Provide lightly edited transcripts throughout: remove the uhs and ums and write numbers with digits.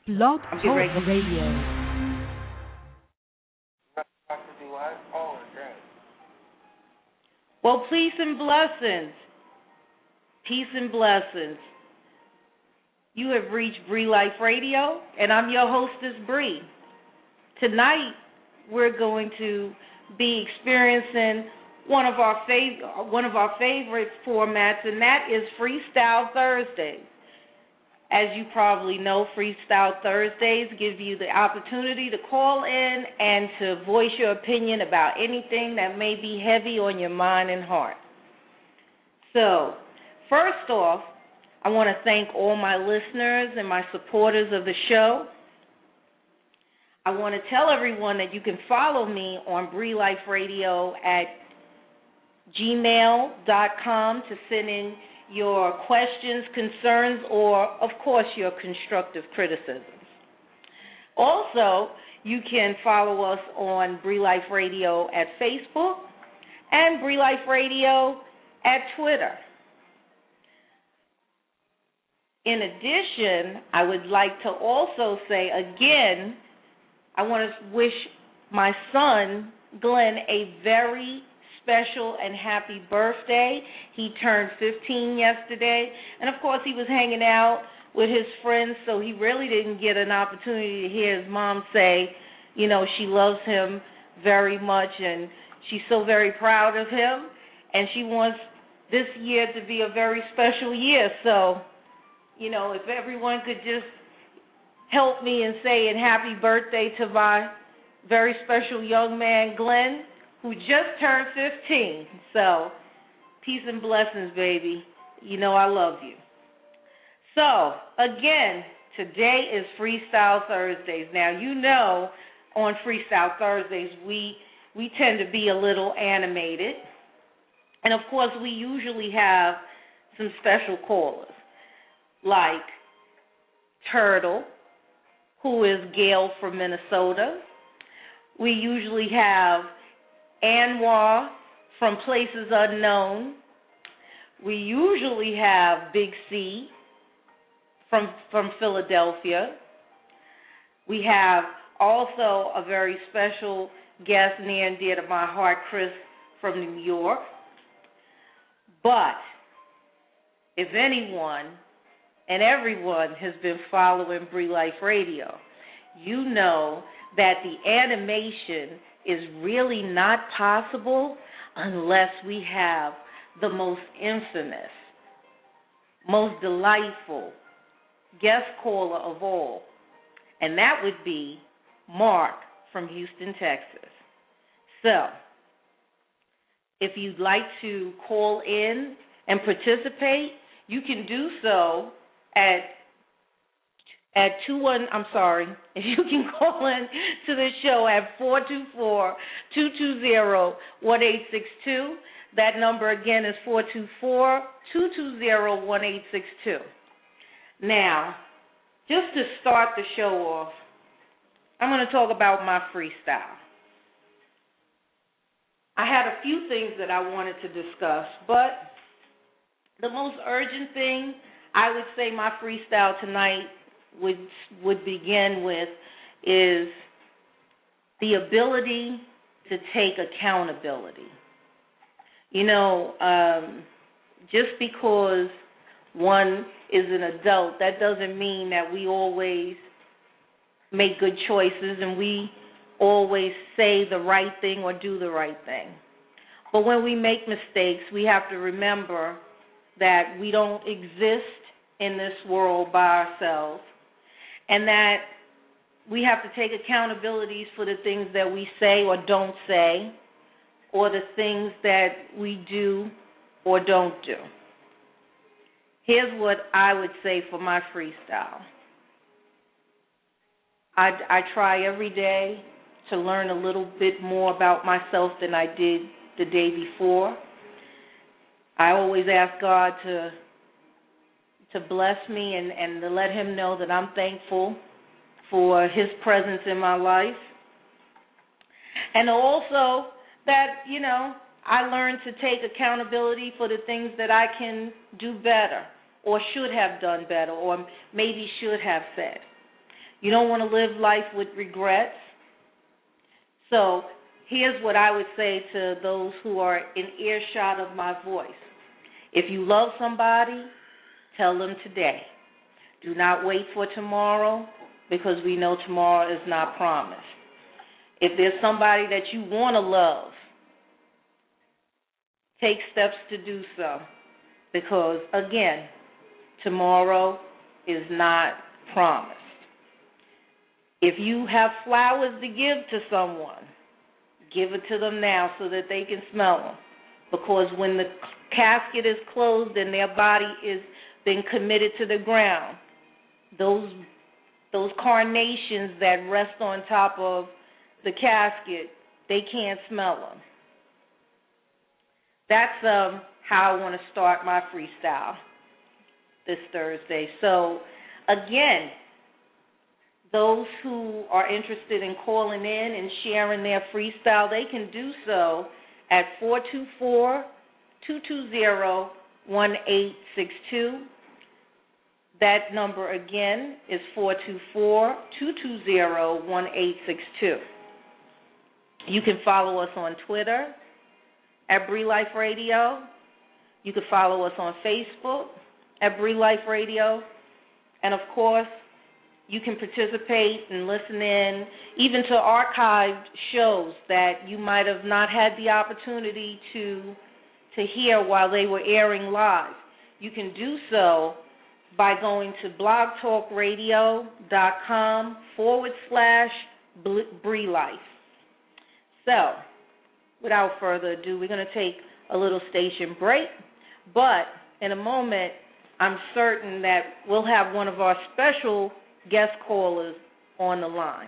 Blog I'm Talk getting ready. Radio. Well, peace and blessings. Peace and blessings. You have reached Bree Life Radio, and I'm your hostess, Bree. Tonight, we're going to be experiencing one of our favorite formats, and that is Freestyle Thursdays. As you probably know, Freestyle Thursdays give you the opportunity to call in and to voice your opinion about anything that may be heavy on your mind and heart. So, first off, I want to thank all my listeners and my supporters of the show. I want to tell everyone that you can follow me on Bree Life Radio at gmail.com to send in your questions, concerns, or, of course, your constructive criticisms. Also, you can follow us on Bree Life Radio at Facebook and Bree Life Radio at Twitter. In addition, I would like to also say again, I want to wish my son, Glenn, a very special and happy birthday. He turned 15 yesterday, and of course he was hanging out with his friends, so he really didn't get an opportunity to hear his mom say, you know, she loves him very much and she's so very proud of him, and she wants this year to be a very special year. So, you know, if everyone could just help me in saying happy birthday to my very special young man, Glenn, who just turned 15. So, peace and blessings, baby. You know I love you. So, again, today is Freestyle Thursdays. Now, you know on Freestyle Thursdays we tend to be a little animated. And, of course, we usually have some special callers, like Turtle, who is Gail from Minnesota. We usually have Anwar from Places Unknown. We usually have Big C from Philadelphia. We have also a very special guest near and dear to my heart, Chris from New York. But if anyone and everyone has been following Bree Life Radio, you know that the animation is really not possible unless we have the most infamous, most delightful guest caller of all, and that would be Mark from Houston, Texas. So, if you'd like to call in and participate, you can do so if you can call in to the show at 424-220-1862. That number again is 424-220-1862. Now, just to start the show off, I'm going to talk about my freestyle. I had a few things that I wanted to discuss, but the most urgent thing I would say my freestyle tonight would begin with is the ability to take accountability. You know, just because one is an adult, that doesn't mean that we always make good choices and we always say the right thing or do the right thing. But when we make mistakes, we have to remember that we don't exist in this world by ourselves, and that we have to take accountabilities for the things that we say or don't say, or the things that we do or don't do. Here's what I would say for my freestyle. I try every day to learn a little bit more about myself than I did the day before. I always ask God to bless me and to let him know that I'm thankful for his presence in my life. And also that, you know, I learned to take accountability for the things that I can do better or should have done better or maybe should have said. You don't want to live life with regrets. So here's what I would say to those who are in earshot of my voice. If you love somebody, tell them today. Do not wait for tomorrow, because we know tomorrow is not promised. If there's somebody that you want to love, take steps to do so, because, again, tomorrow is not promised. If you have flowers to give to someone, give it to them now so that they can smell them, because when the casket is closed and their body is been committed to the ground, those carnations that rest on top of the casket, they can't smell them. That's how I want to start my freestyle this Thursday. So, again, those who are interested in calling in and sharing their freestyle, they can do so at 424-220-1862. That number again is 424-220-1862. You can follow us on Twitter at Bree Life Radio. You can follow us on Facebook at Bree Life Radio. And, of course, you can participate and listen in even to archived shows that you might have not had the opportunity to hear while they were airing live. You can do so by going to blogtalkradio.com/Bree Life. So, without further ado, we're going to take a little station break, but in a moment, I'm certain that we'll have one of our special guest callers on the line.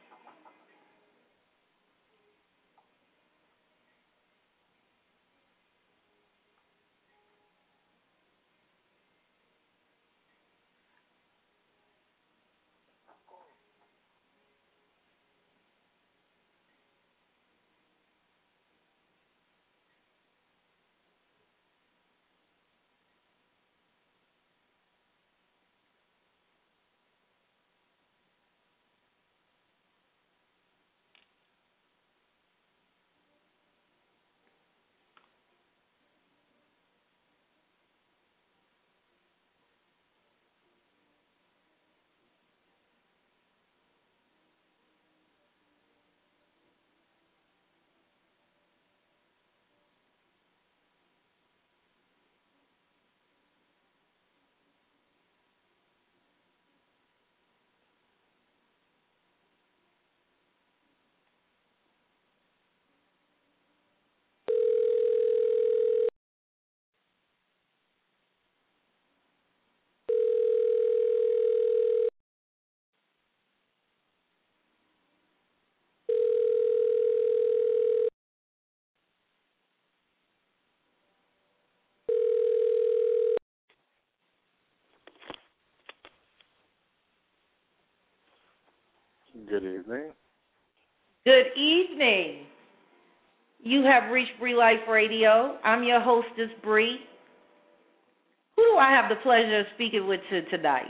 Good evening. Good evening. You have reached Bree Life Radio. I'm your hostess, Bree. Who do I have the pleasure of speaking with tonight?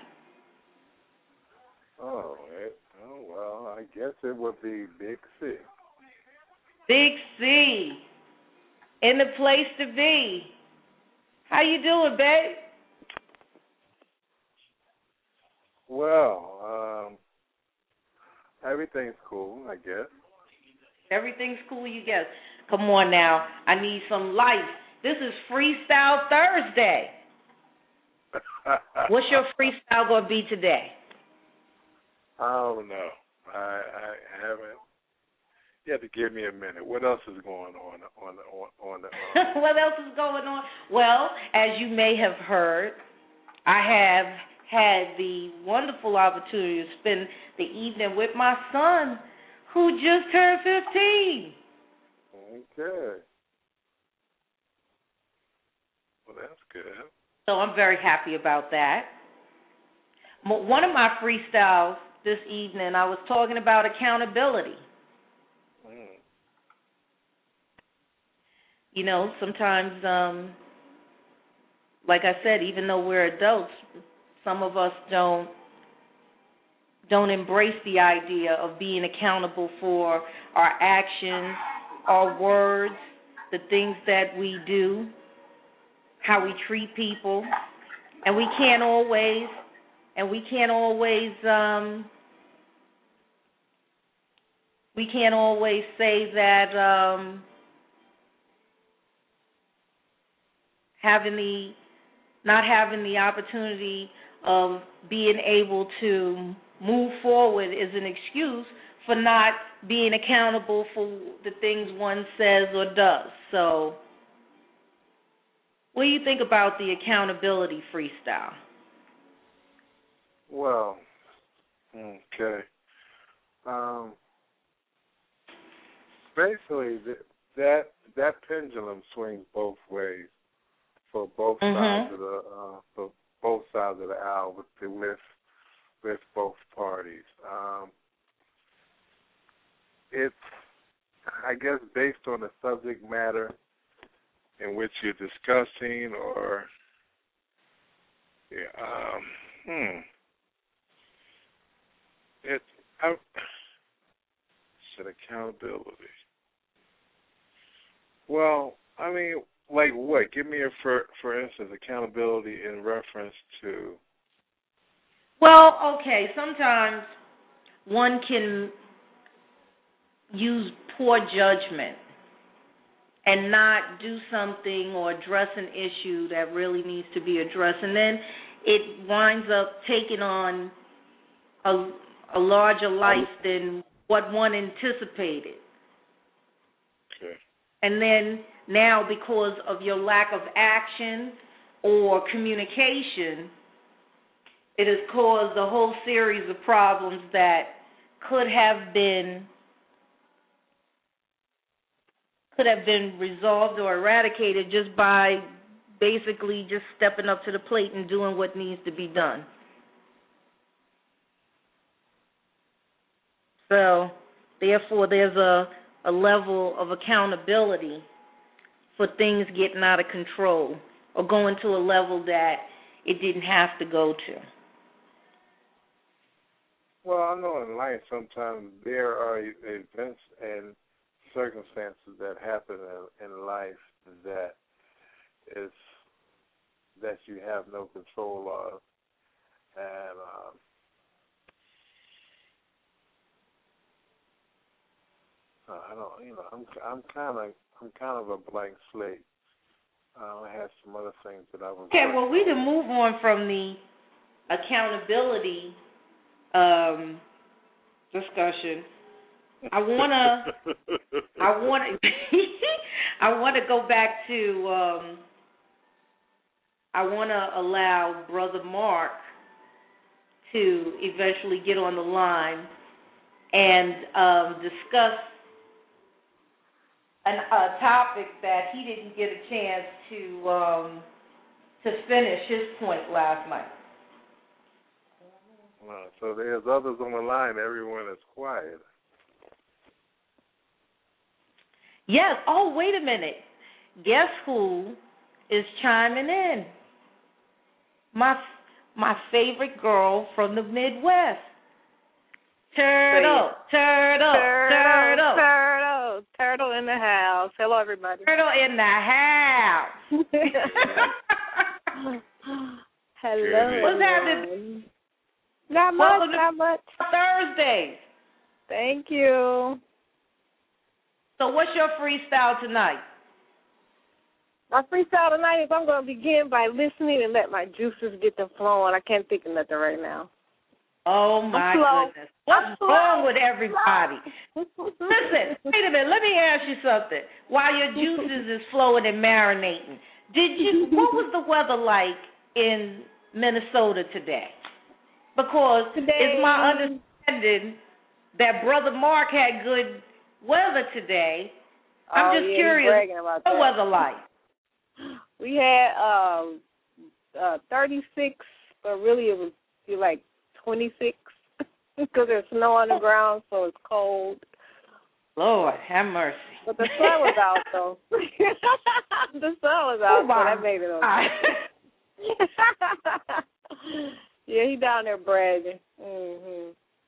Well, I guess it would be Big C. Big C. In the place to be. How you doing, babe? Well, everything's cool, I guess. Everything's cool, you guess. Come on now. I need some life. This is Freestyle Thursday. What's your freestyle going to be today? I don't know. I haven't. You have to give me a minute. What else is going on the What else is going on? Well, as you may have heard, I have had the wonderful opportunity to spend the evening with my son, who just turned 15. Okay. Well, that's good. So I'm very happy about that. One of my freestyles this evening, I was talking about accountability. You know, sometimes, like I said, even though we're adults, some of us don't don't embrace the idea of being accountable for our actions, our words, the things that we do, how we treat people, and we can't always say that not having the opportunity of being able to move forward is an excuse for not being accountable for the things one says or does. So, what do you think about the accountability freestyle? Well, okay. Basically, that pendulum swings both ways for both sides of the aisle with both parties. It's, I guess, based on the subject matter in which you're discussing, or accountability. Well, I mean, like what? Give me for instance, accountability in reference to. Well, okay, sometimes one can use poor judgment and not do something or address an issue that really needs to be addressed, and then it winds up taking on a larger life than what one anticipated. Okay. And then now, because of your lack of action or communication, it has caused a whole series of problems that could have been resolved or eradicated just by basically just stepping up to the plate and doing what needs to be done. So, therefore, there's a level of accountability for things getting out of control or going to a level that it didn't have to go to. Well, I know in life sometimes there are events and circumstances that happen in life that you have no control of, and I don't. I'm kind of a blank slate. I had some other things that I was. Okay, well, we can move on from the accountability discussion. I wanna go back to. I wanna allow Brother Mark to eventually get on the line and discuss a topic that he didn't get a chance to finish his point last night. So there's others on the line. Everyone is quiet. Yes. Oh, wait a minute. Guess who is chiming in? My favorite girl from the Midwest. Turtle in the house. Hello, everybody. Turtle in the house. Hello. What's happening? Not much. Thursdays. Thank you. So what's your freestyle tonight? My freestyle tonight is I'm going to begin by listening and let my juices get them flowing. I can't think of nothing right now. Oh, my goodness. What's wrong with everybody? Listen, wait a minute. Let me ask you something. While your juices is flowing and marinating, what was the weather like in Minnesota today? Because it's my understanding that Brother Mark had good weather today. I'm just curious, what the weather like? We had 36, but really it was like 26 because there's snow on the ground, so it's cold. Lord, have mercy. But the sun was out, though. The sun was out, so that made it okay. Yeah, he down there bragging. Mm-hmm.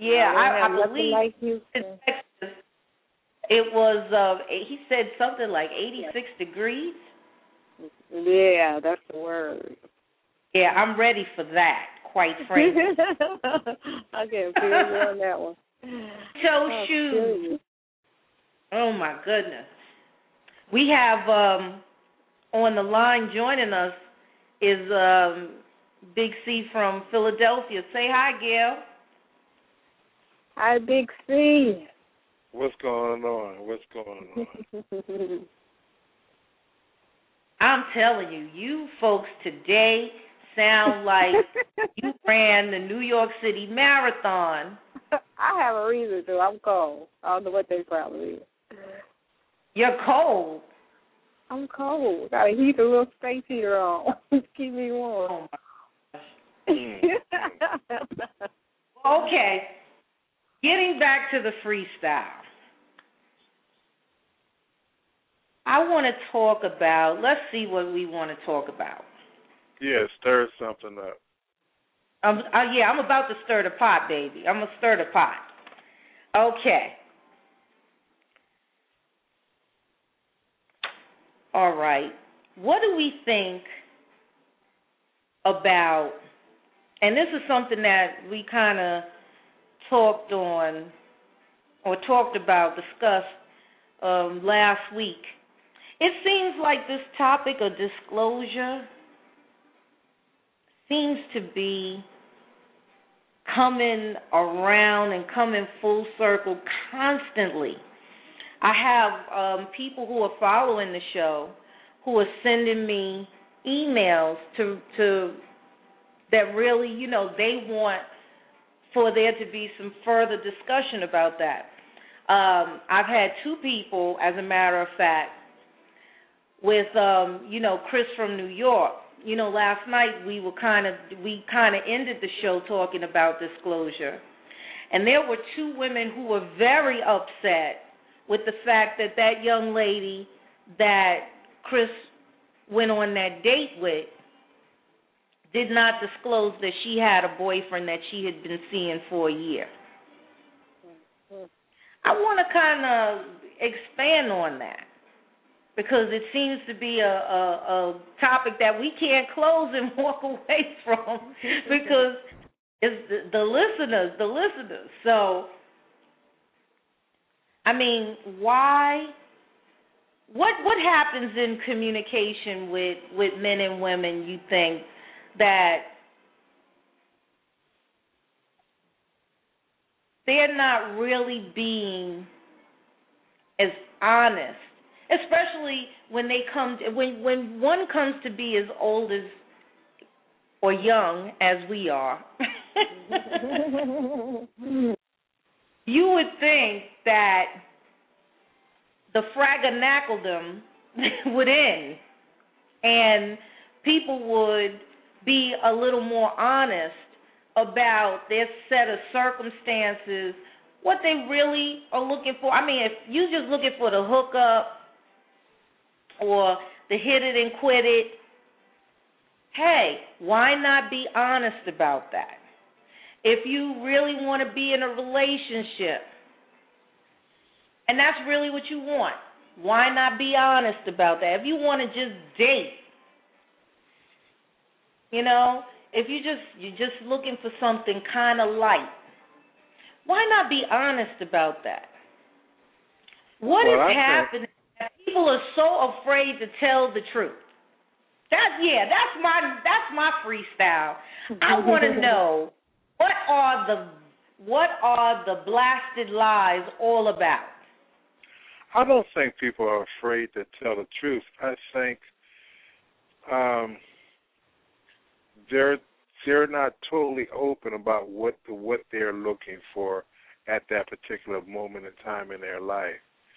Yeah, I believe like in Texas it was. He said something like 86 degrees. Yeah, that's the word. Yeah, I'm ready for that. Quite frankly. I can't feel you on that one. Toe shoes. Oh my goodness. We have on the line joining us is Big C from Philadelphia. Say hi, Gail. Hi, Big C. What's going on? What's going on? I'm telling you, you folks today sound like you ran the New York City Marathon. I have a reason to. I'm cold. I don't know what they probably is. You're cold. I'm cold. Got to heat the little space heater on. Keep me warm. Oh my gosh. Okay. Getting back to the freestyle. I want to talk about, let's see what we want to talk about. Yeah, stir something up. I'm about to stir the pot, baby. I'm going to stir the pot. Okay. All right. What do we think about, and this is something that we kind of talked about, discussed last week. It seems like this topic of disclosure seems to be coming around and coming full circle constantly. I have people who are following the show who are sending me emails to that really, they want for there to be some further discussion about that. I've had two people, as a matter of fact, with Chris from New York. Last night we kind of ended the show talking about disclosure, and there were two women who were very upset with the fact that young lady that Chris went on that date with did not disclose that she had a boyfriend that she had been seeing for a year. I want to kind of expand on that, because it seems to be a topic that we can't close and walk away from, because it's the listeners. So, I mean, why? What happens in communication with men and women, you think, that they're not really being as honest, especially when when one comes to be as old as or young as we are? You would think that the fraganackledom would end and people would be a little more honest about their set of circumstances, what they really are looking for. I mean, if you're just looking for the hookup or the hit it and quit it, hey, why not be honest about that? If you really want to be in a relationship, and that's really what you want, why not be honest about that? If you want to just date, if you're just looking for something kind of light, why not be honest about that? What is happening? People are so afraid to tell the truth. That's my freestyle. I want to know what are the blasted lies all about? I don't think people are afraid to tell the truth. I think they're not totally open about what they're looking for at that particular moment in time in their life.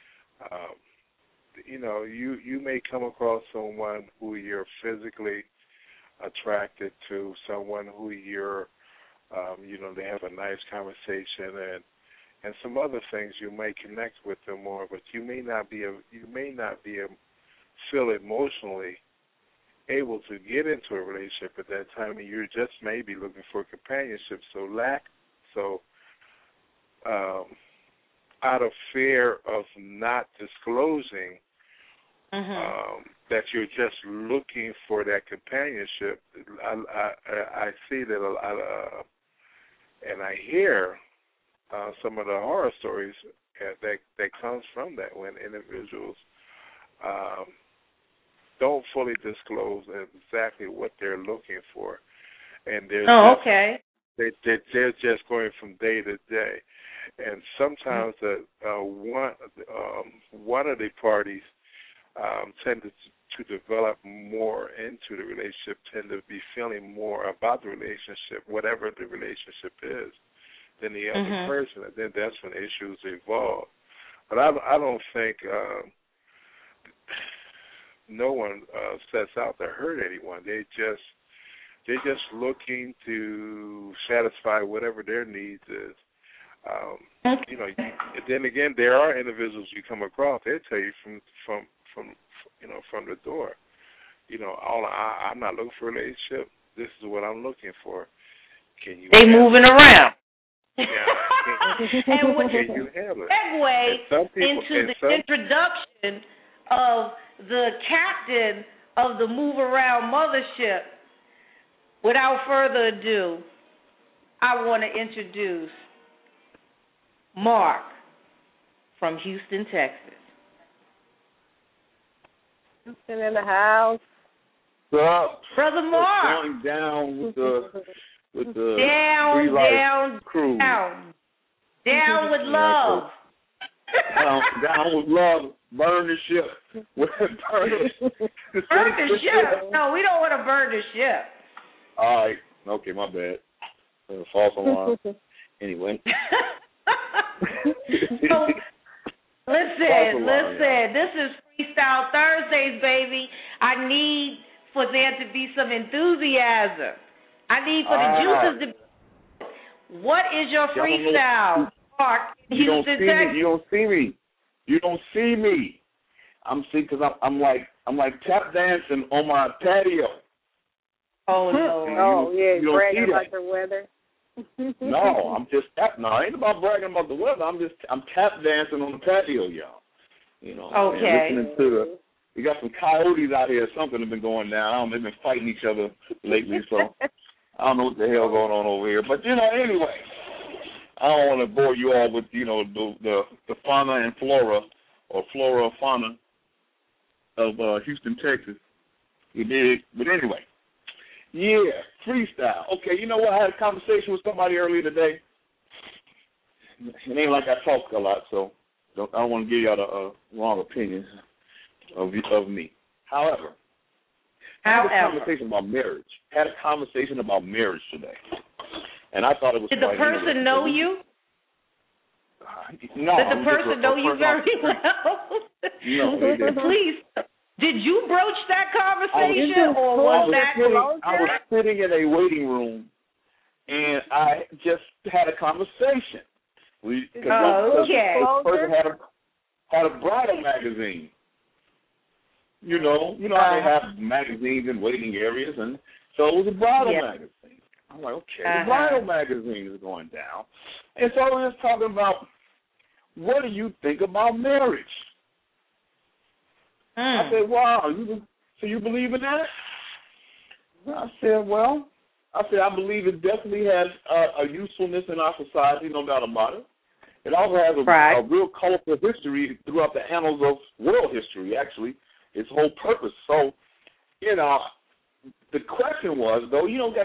You may come across someone who you're physically attracted to, someone who you're, they have a nice conversation and some other things you may connect with them more, but you may not feel emotionally able to get into a relationship at that time, and you're just maybe looking for companionship. So out of fear of not disclosing that you're just looking for that companionship. I see that a lot, and I hear some of the horror stories that comes from that, when individuals don't fully disclose exactly what they're looking for, and they're they're just going from day to day, and sometimes one of the parties tended to develop more into the relationship, tend to be feeling more about the relationship, whatever the relationship is, than the other person, and then that's when issues evolve. But I don't think no one sets out to hurt anyone. They're just looking to satisfy whatever their needs is. Then again, there are individuals you come across. They tell you from the door, I'm not looking for a relationship. This is what I'm looking for. Can you? They moving around. Yeah. And when can you handle it? Segue into the introduction of the captain of the Move Around Mothership, without further ado, I want to introduce Mark from Houston, Texas. Houston in the house. What's up? Brother Mark. Going down with the down crew. Down with love. Down with love. Burn the ship. Burn the ship? No, we don't want to burn the ship. All right. Okay, my bad. False alarm. Anyway. So, listen. This is Freestyle Thursdays, baby. I need for there to be some enthusiasm. I need for the juices to be. What is your freestyle, Mark, in Houston, Texas? You don't see me. Because I'm like tap dancing on my patio. Oh no! Oh yeah, bragging about the weather. No, it ain't about bragging about the weather. I'm tap dancing on the patio, y'all. Okay. And listening we got some coyotes out here. Something has been going down. They've been fighting each other lately, so I don't know what the hell going on over here. But anyway, I don't want to bore you all with the fauna and flora, or flora or fauna of Houston, Texas. You did, but anyway. Yeah, freestyle. Okay, you know what? I had a conversation with somebody earlier today. It ain't like I talk a lot, so I don't want to give y'all the wrong opinion of me. However, I had a conversation about marriage today, and I thought it was. Did the person know you? No. Did the person know you very well? No. Please. Did you broach that conversation, or was that closer? I was sitting in a waiting room, and I just had a conversation. Okay. The person had a bridal magazine. You know how they have magazines in waiting areas, and so it was a bridal magazine. I'm like, okay, the bridal magazine is going down. And so we was talking about, what do you think about marriage? I said, wow, so you believe in that? I said, I believe it definitely has a usefulness in our society, no doubt about it. It also has a real colorful history throughout the annals of world history, actually, its whole purpose. So, the question was, though, got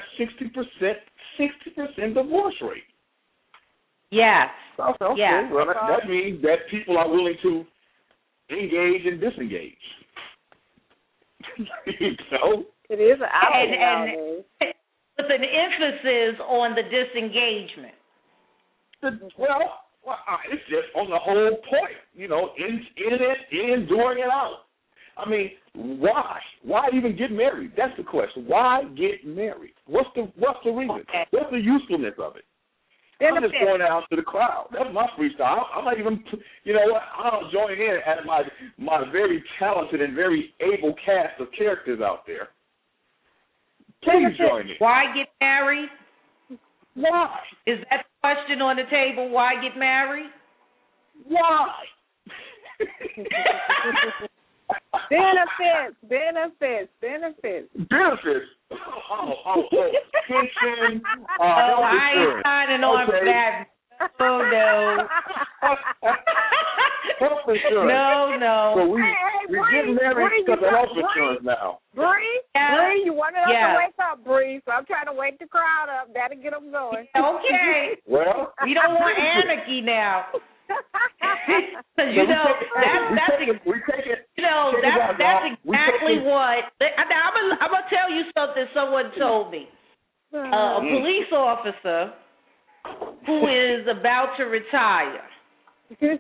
60% divorce rate. Yes. So I said, okay, well, that means that people are willing to engage and disengage. It is an option nowadays. With an emphasis on the disengagement. It's just on the whole point, in during it out. I mean, why? Why even get married? That's the question. Why get married? What's the reason? Okay. What's the usefulness of it? I'm just going out to the crowd. That's my freestyle. I'm not even, I'll join in as my very talented and very able cast of characters out there. Please join me. Why get married? Why? Is that the question on the table, why get married? Why? Benefits. Pension. I ain't signing on for that. Oh, no. Health insurance. No. So we get married because of health insurance now. Bree, you wanted us to wake up, Bree, so I'm trying to wake the crowd up. That'll get them going. Okay. Well, we don't want anarchy now. Because, that's exactly what. I'm going to tell you something someone told me. A police officer who is about to retire, who's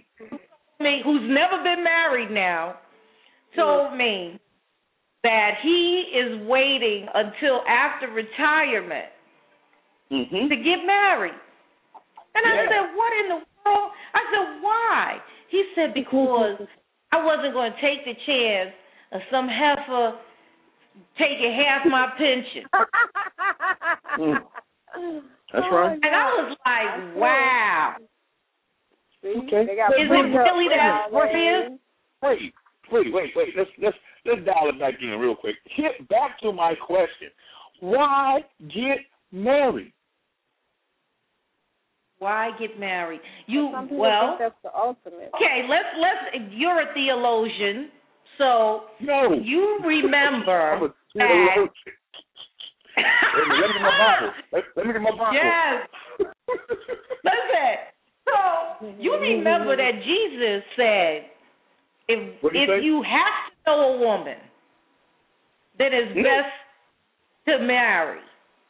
never been married now, told me that he is waiting until after retirement to get married. And I said, what in the world? I said, why? He said, because I wasn't going to take the chance of some heifer taking half my pension. That's right. And I was like, wow. Okay. Is it really that serious? Wait. Let's dial it back in real quick. Get back to my question. Why get married? Why get married? Some people think that's the ultimate. Okay, let's. You're a theologian, so you remember that. Let me get my Bible. Yes. Listen. So you remember that Jesus said, if you have to know a woman, then it's best to marry.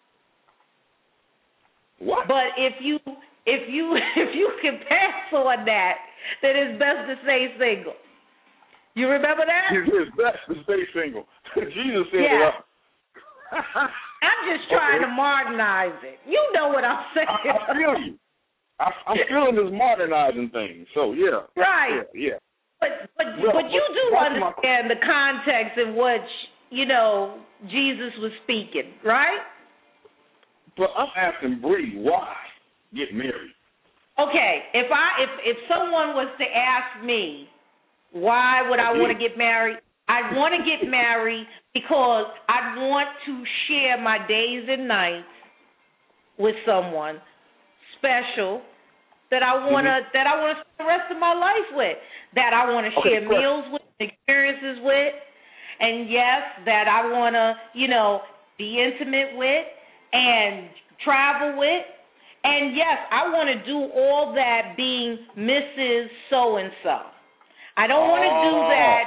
What? But if you can pass on that, then it's best to stay single. You remember that? It's best to stay single. Jesus said it. I'm just trying to modernize it. You know what I'm saying. I feel you. I'm feeling this modernizing thing. So yeah. Right. Yeah. But you do understand the context in which, Jesus was speaking, right? But I'm asking Bree, why get married? Okay, if someone was to ask me why would I want to get married, I'd want to get married because I'd want to share my days and nights with someone special that I want to spend the rest of my life with, that I want to share meals with, experiences with, and yes, that I want to, be intimate with and travel with. And yes, I want to do all that being Mrs. So-and-so. I don't want to do that.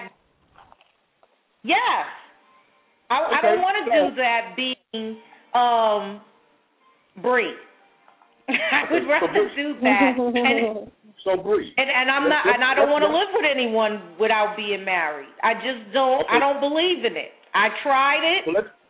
Yes. I don't want to do that being Bree. I would rather do that. So Bree. And I'm not. And I don't want to live with anyone without being married. I just don't. I don't believe in it. I tried it.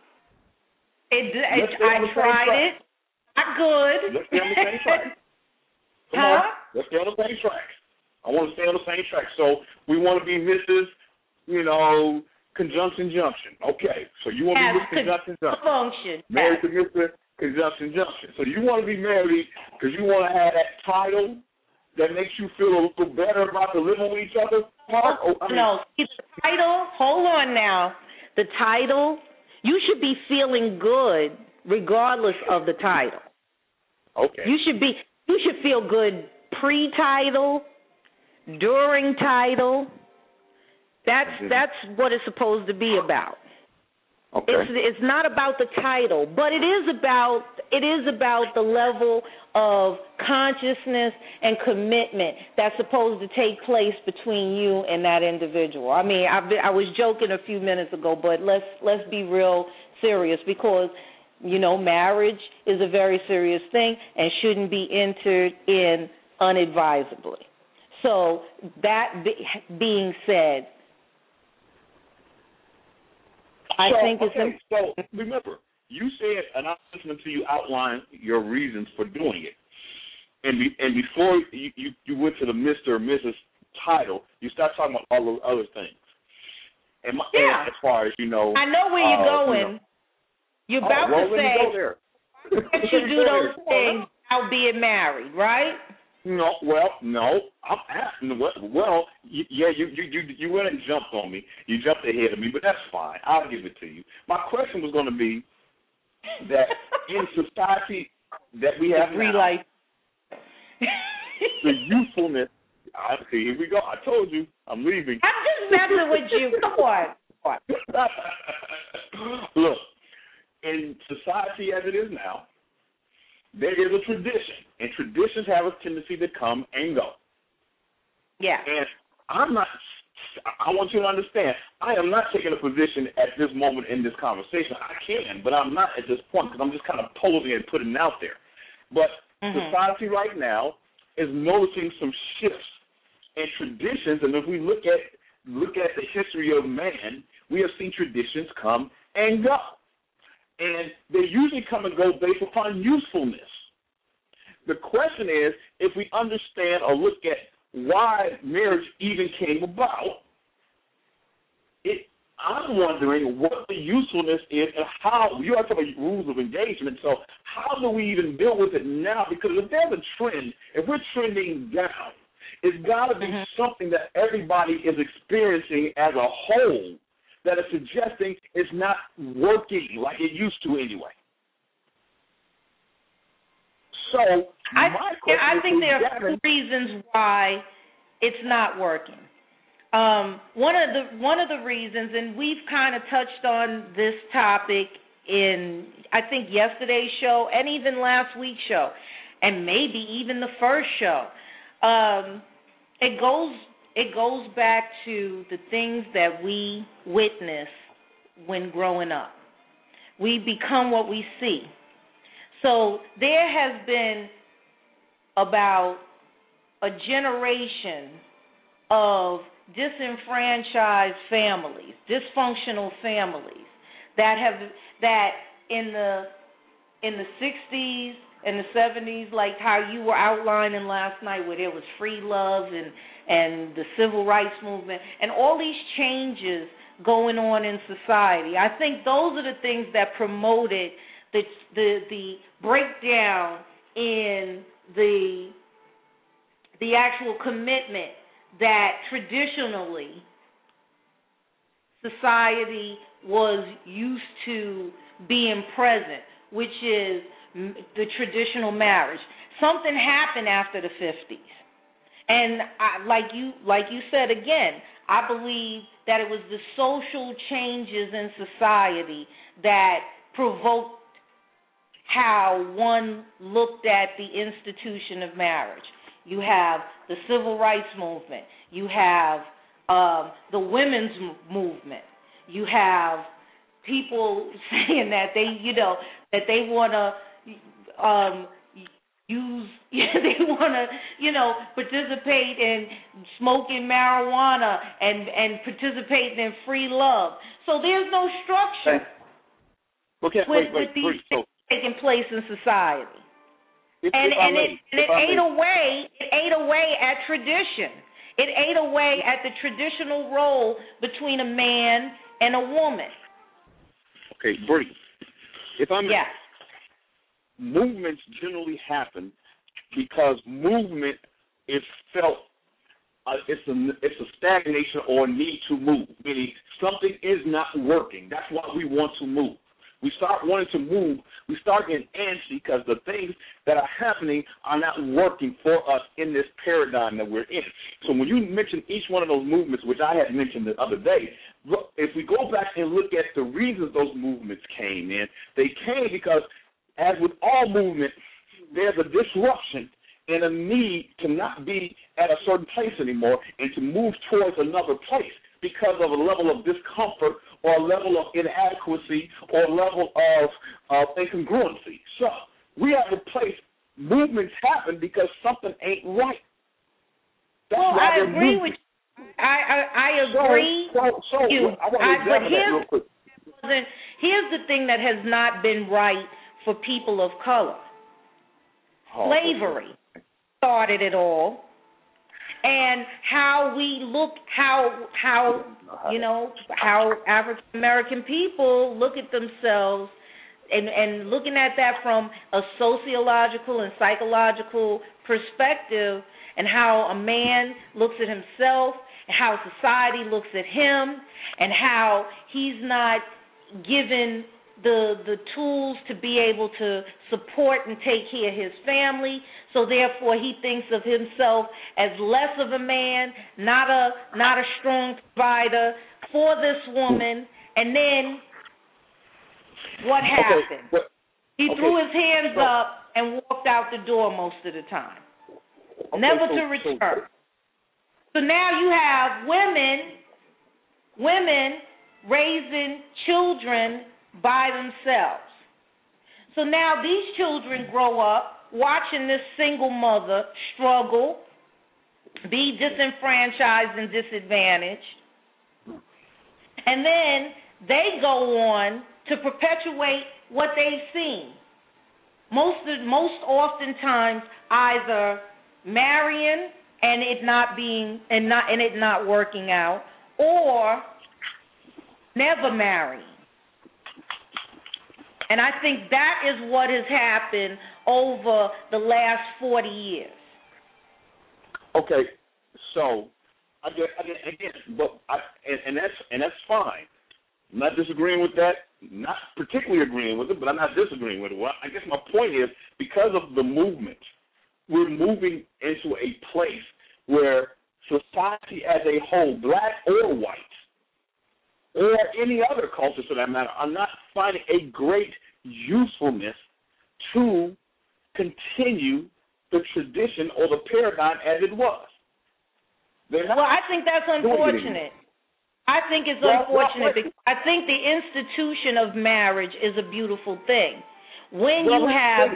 I tried it. Not good. Let's stay on the same track. Let's stay on the same track. I want to stay on the same track. So we want to be Mrs. Conjunction Junction. Okay. So you want to be Mrs. Conjunction Junction. Function. Married to Mr. Conjunction Junction. So you want to be married because you want to have that title that makes you feel a little better about the living with each other? No. See, the title, hold on now. The title, you should be feeling good regardless of the title. Okay. You should feel good pre-title, during title. That's what it's supposed to be about. Okay. It's not about the title, but it is about the level of consciousness and commitment that's supposed to take place between you and that individual. I mean, I was joking a few minutes ago, but let's be real serious because marriage is a very serious thing and shouldn't be entered in unadvisedly. So that being said, So remember, you said, and I'm listening to you outline your reasons for doing it, and before you went to the Mr. or Mrs. title, you start talking about all those other things. And as far as I know where you're going. You're about to say, once you do those things, about being married, right? No. I'm asking. You went and jumped on me. You jumped ahead of me, but that's fine. I'll give it to you. My question was going to be that in society that we have free now, life, the youthfulness. See, here we go. I told you, I'm leaving. I'm just messing with you. Come on. Look, in society as it is now, there is a tradition, and traditions have a tendency to come and go. Yeah. And I want you to understand, I am not taking a position at this moment in this conversation. I can, but I'm not at this point because I'm just kind of posing and putting it out there. But society right now is noticing some shifts in traditions, and if we look at the history of man, we have seen traditions come and go. And they usually come and go based upon usefulness. The question is, if we understand or look at why marriage even came about, I'm wondering what the usefulness is and how. You are talking about rules of engagement, so how do we even deal with it now? Because if there's a trend, if we're trending down, it's got to be something that everybody is experiencing as a whole that is suggesting it's not working like it used to anyway. So I think there are two reasons why it's not working. One of the reasons, and we've kind of touched on this topic in, I think, yesterday's show and even last week's show, and maybe even the first show. It goes back to the things that we witness when growing up. We become what we see. So there has been about a generation of disenfranchised families, dysfunctional families that in the 60s and the 70s, like how you were outlining last night, where there was free love and the civil rights movement and all these changes going on in society. I think those are the things that promoted the breakdown in the actual commitment that traditionally society was used to being present, which is the traditional marriage. Something happened after the 50s. And like you said again, I believe that it was the social changes in society that provoked how one looked at the institution of marriage. You have the civil rights movement. You have the women's movement. You have people saying that they want to participate in smoking marijuana and participating in free love. So there's no structure with these things taking place in society. It ate away at tradition. It ate away at the traditional role between a man and a woman. Okay, Bree, movements generally happen because movement is felt. It's a stagnation or a need to move, meaning something is not working. That's why we want to move. We start wanting to move. We start getting antsy because the things that are happening are not working for us in this paradigm that we're in. So when you mention each one of those movements, which I had mentioned the other day, if we go back and look at the reasons those movements came in, they came because, as with all movement, there's a disruption and a need to not be at a certain place anymore and to move towards another place because of a level of discomfort or a level of inadequacy or a level of incongruency. So we have a place, movements happen because something ain't right. I agree with you. I agree with you. But here's the thing that has not been right for people of color. Slavery started it all. And how we look, how African American people look at themselves and looking at that from a sociological and psychological perspective, and how a man looks at himself, and how society looks at him, and how he's not given the tools to be able to support and take care of his family, so therefore he thinks of himself as less of a man, not a strong provider for this woman. And then what happened? He threw his hands up and walked out the door most of the time, never to return. So now you have women raising children by themselves. So now these children grow up watching this single mother struggle, be disenfranchised and disadvantaged, and then they go on to perpetuate what they've seen. Most oftentimes either marrying and it not working out, or never marrying. And I think that is what has happened over the last 40 years. Okay, so that's fine. I'm not disagreeing with that. Not particularly agreeing with it, but I'm not disagreeing with it. Well, I guess my point is, because of the movement, we're moving into a place where society as a whole, black or white, or any other culture for that matter, are not finding a great usefulness to continue the tradition or the paradigm as it was. Well, I think that's unfortunate. I think it's unfortunate because I think the institution of marriage is a beautiful thing. When you have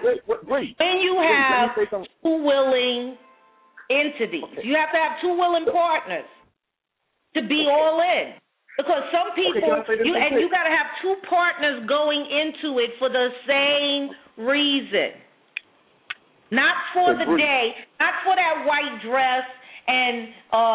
two willing entities, you have to have two willing partners to be all in. Because some people, you got to have two partners going into it for the same reason. Not for the day, not for that white dress and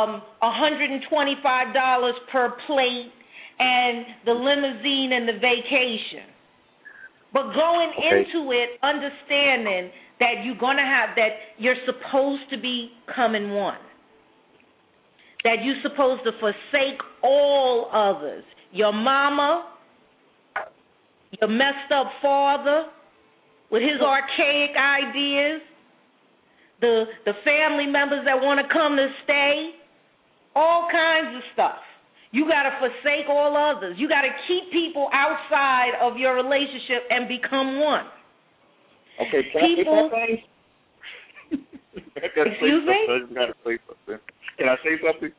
$125 per plate and the limousine and the vacation. But going into it understanding that you're supposed to become in one. That you're supposed to forsake all others. Your mama, your messed up father with his archaic ideas, the family members that want to come to stay, all kinds of stuff. You got to forsake all others. You got to keep people outside of your relationship and become one. Okay, Excuse me? I just got to say something. Can I say something?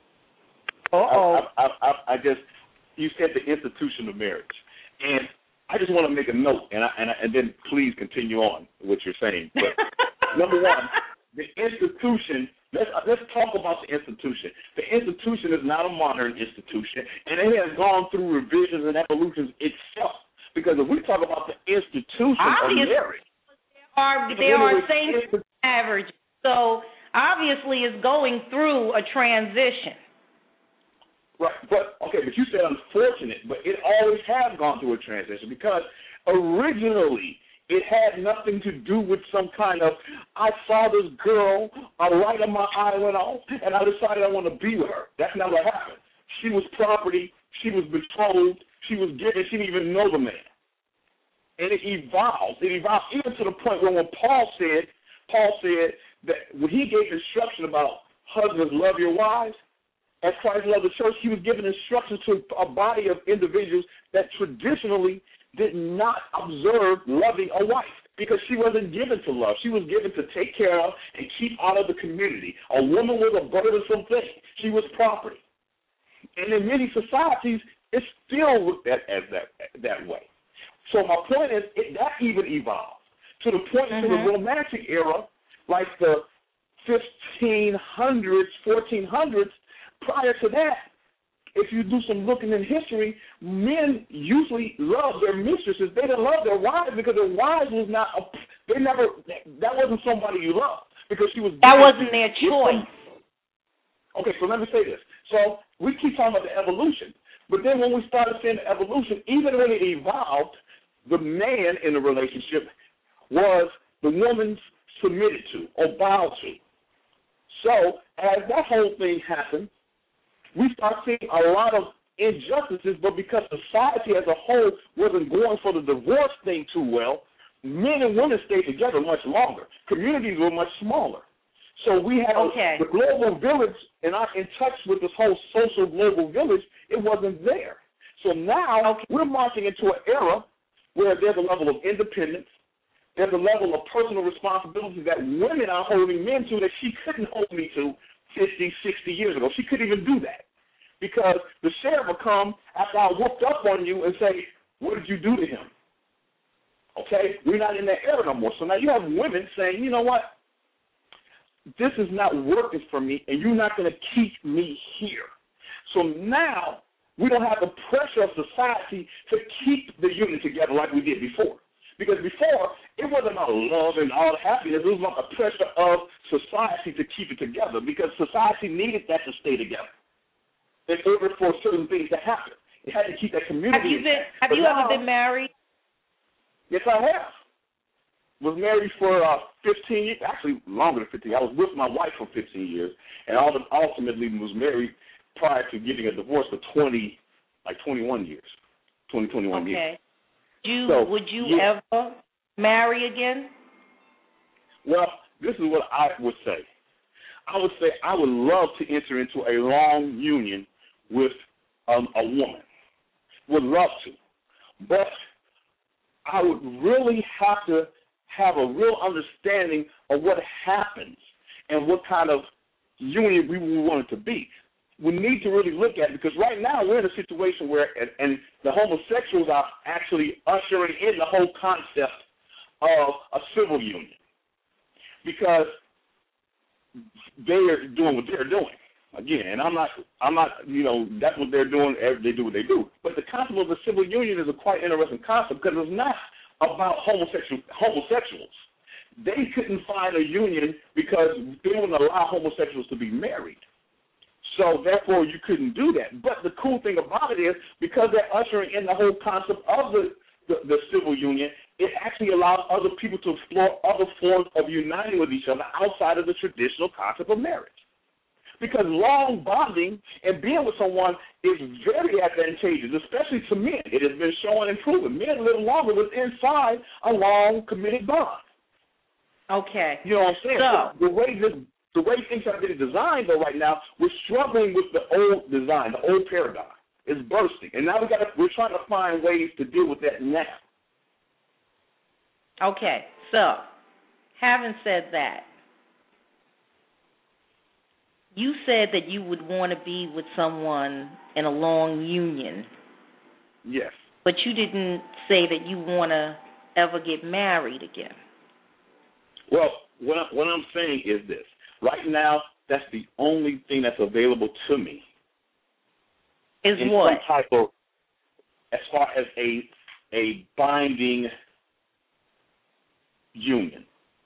I just, you said the institution of marriage, and I just want to make a note, and then please continue on what you're saying. But number one, the institution. Let's talk about the institution. The institution is not a modern institution, and it has gone through revisions and evolutions itself. Because if we talk about the institution of marriage, there are saints average. So obviously, it's going through a transition. Right, but you said unfortunate, but it always has gone through a transition because originally it had nothing to do with some kind of, I saw this girl, a light in my eye went off, and I decided I want to be with her. That's not what happened. She was property, she was betrothed, she was given, she didn't even know the man. And it evolved even to the point where when Paul said that when he gave instruction about husbands, love your wives, as Christ loved the church, he was giving instructions to a body of individuals that traditionally did not observe loving a wife because she wasn't given to love. She was given to take care of and keep out of the community. A woman was a burdensome thing. She was property. And in many societies, it's still looked at as that way. So my point is, that even evolved to the point to the Romantic era, like the 1500s, 1400s. Prior to that, if you do some looking in history, men usually loved their mistresses. They didn't love their wives because their wives was not that wasn't somebody you loved because she was. That wasn't their choice. Okay, so let me say this. So we keep talking about the evolution, but then when we started seeing the evolution, even when it evolved, the man in the relationship was the woman submitted to or bowed to. So as that whole thing happened, we start seeing a lot of injustices, but because society as a whole wasn't going for the divorce thing too well, men and women stayed together much longer. Communities were much smaller. So we had the global village, and I'm in touch with this whole social global village, it wasn't there. So now we're marching into an era where there's a level of independence, there's a level of personal responsibility that women are holding men to that she couldn't hold me to 50, 60 years ago. She couldn't even do that because the sheriff will come after I whooped up on you and say, what did you do to him? Okay? We're not in that era no more. So now you have women saying, you know what? This is not working for me, and you're not going to keep me here. So now we don't have the pressure of society to keep the union together like we did before. Because before, it wasn't about love and all happiness. It was about the pressure of society to keep it together because society needed that to stay together in order for certain things to happen. It had to keep that community. Have you ever been married? Yes, I have. Was married for 15 years, actually longer than 15. I was with my wife for 15 years, and ultimately was married prior to getting a divorce for 21 years, 21 years. Okay. Would you ever marry again? Well, this is what I would say. I would say I would love to enter into a long union with a woman. Would love to. But I would really have to have a real understanding of what happens and what kind of union we want it to be. We need to really look at it because right now we're in a situation where, and the homosexuals are actually ushering in the whole concept of a civil union because they are doing what they're doing. Again, and I'm not, that's what they're doing. They do what they do. But the concept of a civil union is a quite interesting concept because it's not about homosexuals. They couldn't find a union because they wouldn't allow homosexuals to be married. So, therefore, you couldn't do that. But the cool thing about it is because they're ushering in the whole concept of the civil union, it actually allows other people to explore other forms of uniting with each other outside of the traditional concept of marriage. Because long bonding and being with someone is very advantageous, especially to men. It has been shown and proven. Men live longer with inside a long, committed bond. Okay. You know what I'm saying? So the way things have been designed, though, right now, we're struggling with the old design, the old paradigm. It's bursting. And now we're trying to find ways to deal with that now. Okay. So, having said that, you said that you would want to be with someone in a long union. Yes. But you didn't say that you want to ever get married again. Well, what I'm saying is this. Right now, that's the only thing that's available to me. Is what? Some type of, as far as a binding union.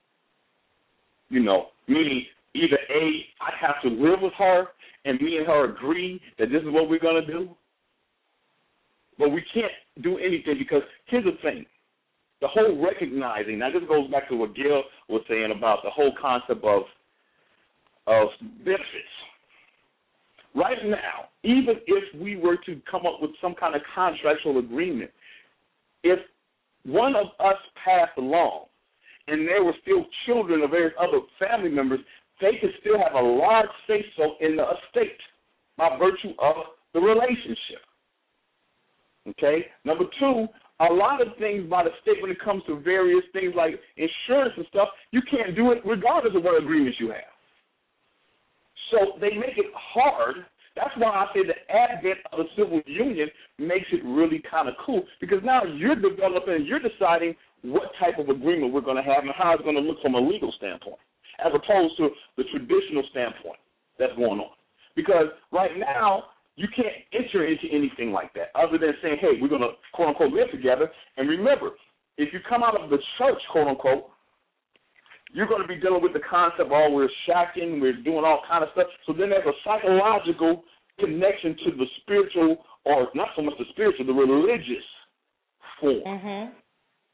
Meaning either I have to live with her and me and her agree that this is what we're going to do. But we can't do anything because here's the thing. The whole recognizing, now this goes back to what Gail was saying about the whole concept of benefits. Right now, even if we were to come up with some kind of contractual agreement, if one of us passed along and there were still children of various other family members, they could still have a large say-so in the estate by virtue of the relationship. Okay? Number two, a lot of things by the state when it comes to various things like insurance and stuff, you can't do it regardless of what agreements you have. So they make it hard. That's why I say the advent of the civil union makes it really kind of cool because now you're developing, you're deciding what type of agreement we're going to have and how it's going to look from a legal standpoint as opposed to the traditional standpoint that's going on. Because right now, you can't enter into anything like that other than saying, hey, we're going to, quote-unquote, live together. And remember, if you come out of the church, quote-unquote, you're going to be dealing with the concept, we're shacking, we're doing all kind of stuff. So then there's a psychological connection to the spiritual, or not so much the spiritual, the religious form. Mm-hmm.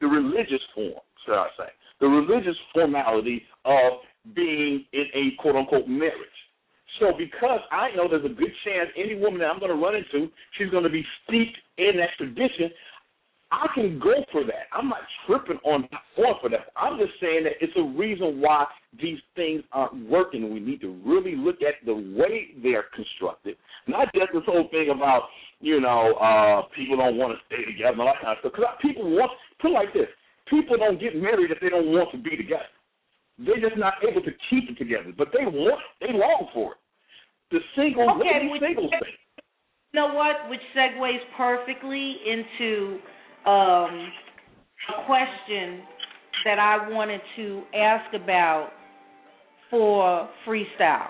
the religious form, should I say, the religious formality of being in a quote-unquote marriage. So because I know there's a good chance any woman that I'm going to run into, she's going to be steeped in that tradition, I can go for that. I'm not tripping on going for that. I'm just saying that it's a reason why these things aren't working. We need to really look at the way they're constructed, not just this whole thing about, people don't want to stay together and all that kind of stuff. Because people want, put it like this, people don't get married if they don't want to be together. They're just not able to keep it together, but they want, they long for it. The single, single thing. You know what? Which segues perfectly into a question that I wanted to ask about for freestyle.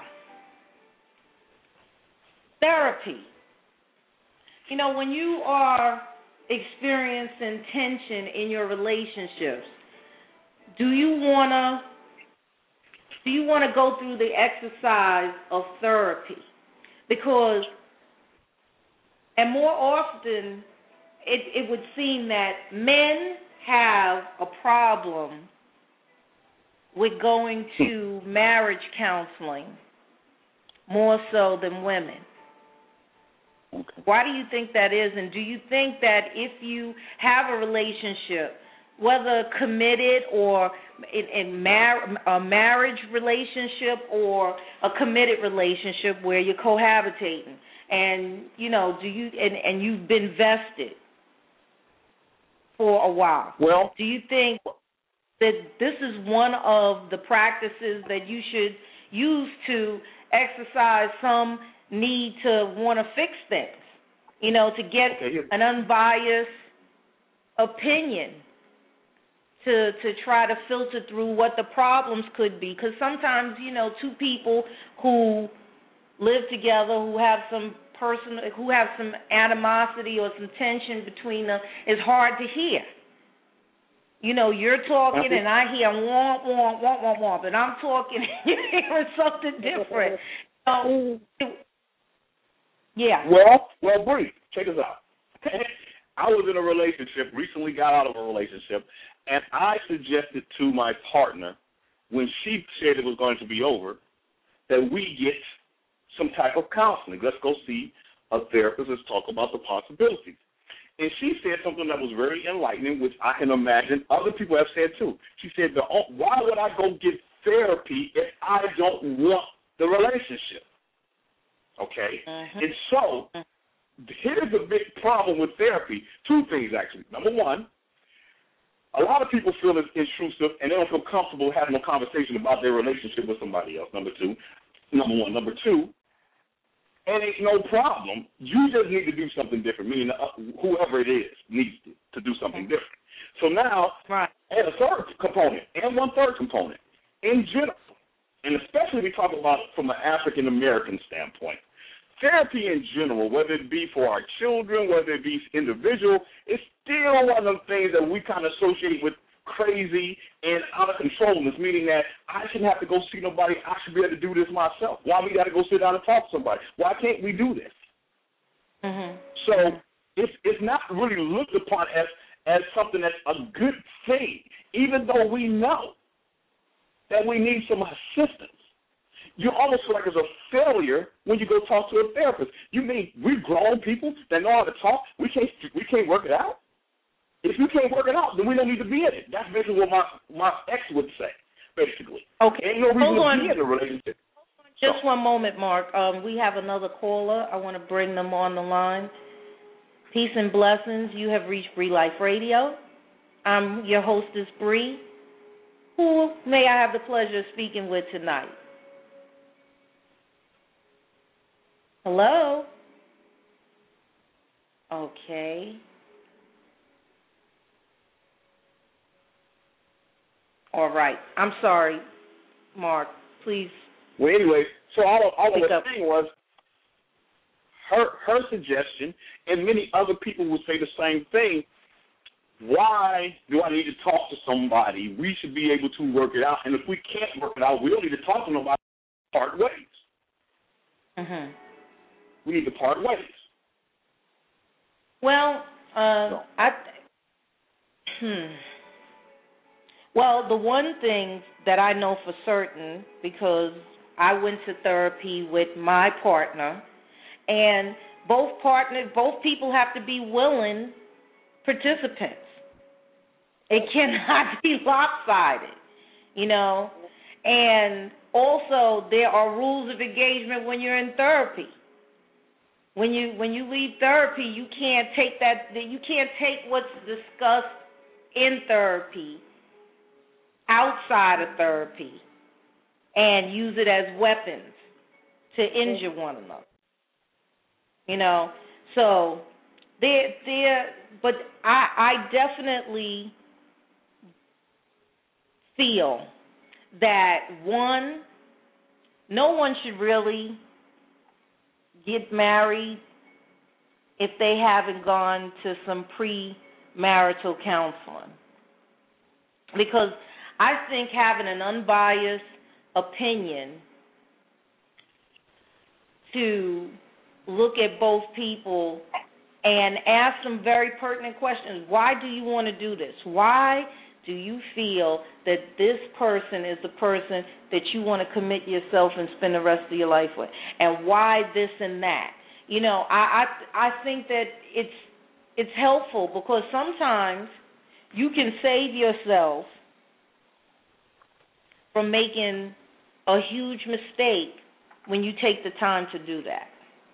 Therapy. When you are experiencing tension in your relationships, do you want to go through the exercise of therapy? Because, and more often, it would seem that men have a problem with going to marriage counseling more so than women. Okay. Why do you think that is? And do you think that if you have a relationship, whether committed or a marriage relationship or a committed relationship where you're cohabitating, and and you've been vested for a while, well, do you think that this is one of the practices that you should use to exercise some need to want to fix things, to get an unbiased opinion to try to filter through what the problems could be? Because sometimes, two people who live together, who have some animosity or some tension between them, is hard to hear. You're talking and I hear womp, and I'm talking and you're hearing something different. Yeah. Well, Bree, check this out. I was in a relationship, recently got out of a relationship, and I suggested to my partner, when she said it was going to be over, that we get some type of counseling. Let's go see a therapist. Let's talk about the possibilities. And she said something that was very enlightening, which I can imagine other people have said too. She said, why would I go get therapy if I don't want the relationship? Okay? And so here's a big problem with therapy. Two things, actually. Number one, a lot of people feel it's intrusive and they don't feel comfortable having a conversation about their relationship with somebody else. Number one. Number two, it ain't no problem. You just need to do something different, meaning whoever it is needs to do something different. So now, add a third component and one third component. In general, and especially we talk about it from an African-American standpoint, therapy in general, whether it be for our children, whether it be individual, it's still one of those things that we kind of associate with crazy and out of controlness, meaning that I shouldn't have to go see nobody. I should be able to do this myself. Why we got to go sit down and talk to somebody? Why can't we do this? So it's not really looked upon as something that's a good thing, even though we know that we need some assistance. You almost feel like it's a failure when you go talk to a therapist. You mean we're grown people that know how to talk? We can't work it out? If you can't work it out, then we don't need to be in it. That's basically what my ex would say, basically. Okay. Ain't no reason to be in a relationship. Just one moment, Mark. We have another caller. I want to bring them on the line. Peace and blessings. You have reached Bree Life Radio. I'm your hostess, Bree. Who may I have the pleasure of speaking with tonight? Hello? Okay. All right. I'm sorry, Mark. Please. Well, anyway, so all I was saying was her suggestion, and many other people would say the same thing. Why do I need to talk to somebody? We should be able to work it out. And if we can't work it out, we don't need to talk to nobody. Part ways. We need to part ways. Well, Well, the one thing that I know for certain, because I went to therapy with my partner, and both people have to be willing participants. It cannot be lopsided, you know. And also, there are rules of engagement when you're in therapy. When you leave therapy, you can't take what's discussed in therapy outside of therapy and use it as weapons to injure one another. You know, so but I definitely feel that no one should really get married if they haven't gone to some premarital counseling. Because I think having an unbiased opinion to look at both people and ask them very pertinent questions. Why do you want to do this? Why do you feel that this person is the person that you want to commit yourself and spend the rest of your life with? And why this and that? You know, I think that it's helpful because sometimes you can save yourself from making a huge mistake when you take the time to do that.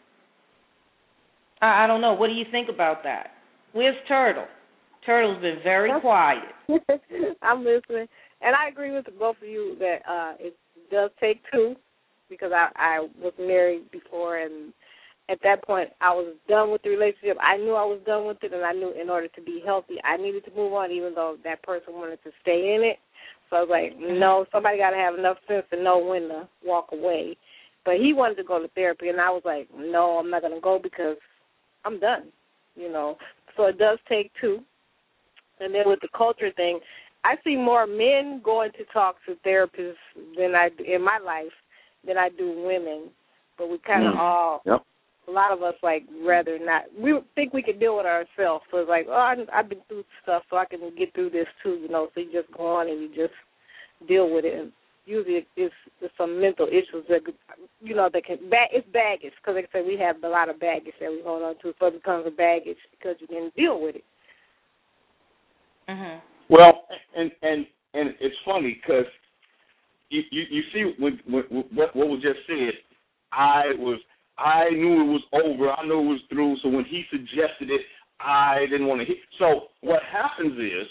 I don't know. What do you think about that? Where's Turtle? Turtle's been very quiet. I'm listening. And I agree with both of you that it does take two, because I was married before, and at that point I was done with the relationship. I knew I was done with it, and I knew in order to be healthy I needed to move on, even though that person wanted to stay in it. So I was like, no, somebody got to have enough sense to know when to walk away. But he wanted to go to therapy, and I was like, no, I'm not going to go because I'm done, you know. So it does take two. And then with the culture thing, I see more men going to talk to therapists in my life than I do women. But we kind of all, a lot of us, like, rather not. We think we can deal with ourselves. So it's like, oh, I've been through stuff, so I can get through this too, you know. So you just go on and you just deal with it. And usually it's some mental issues that, you know, it's baggage, because like I said, we have a lot of baggage that we hold on to, so it becomes a baggage because you didn't deal with it. Mm-hmm. Well, and it's funny because you see what was just said. I knew it was over. I knew it was through. So when he suggested it, I didn't want to hear. So what happens is,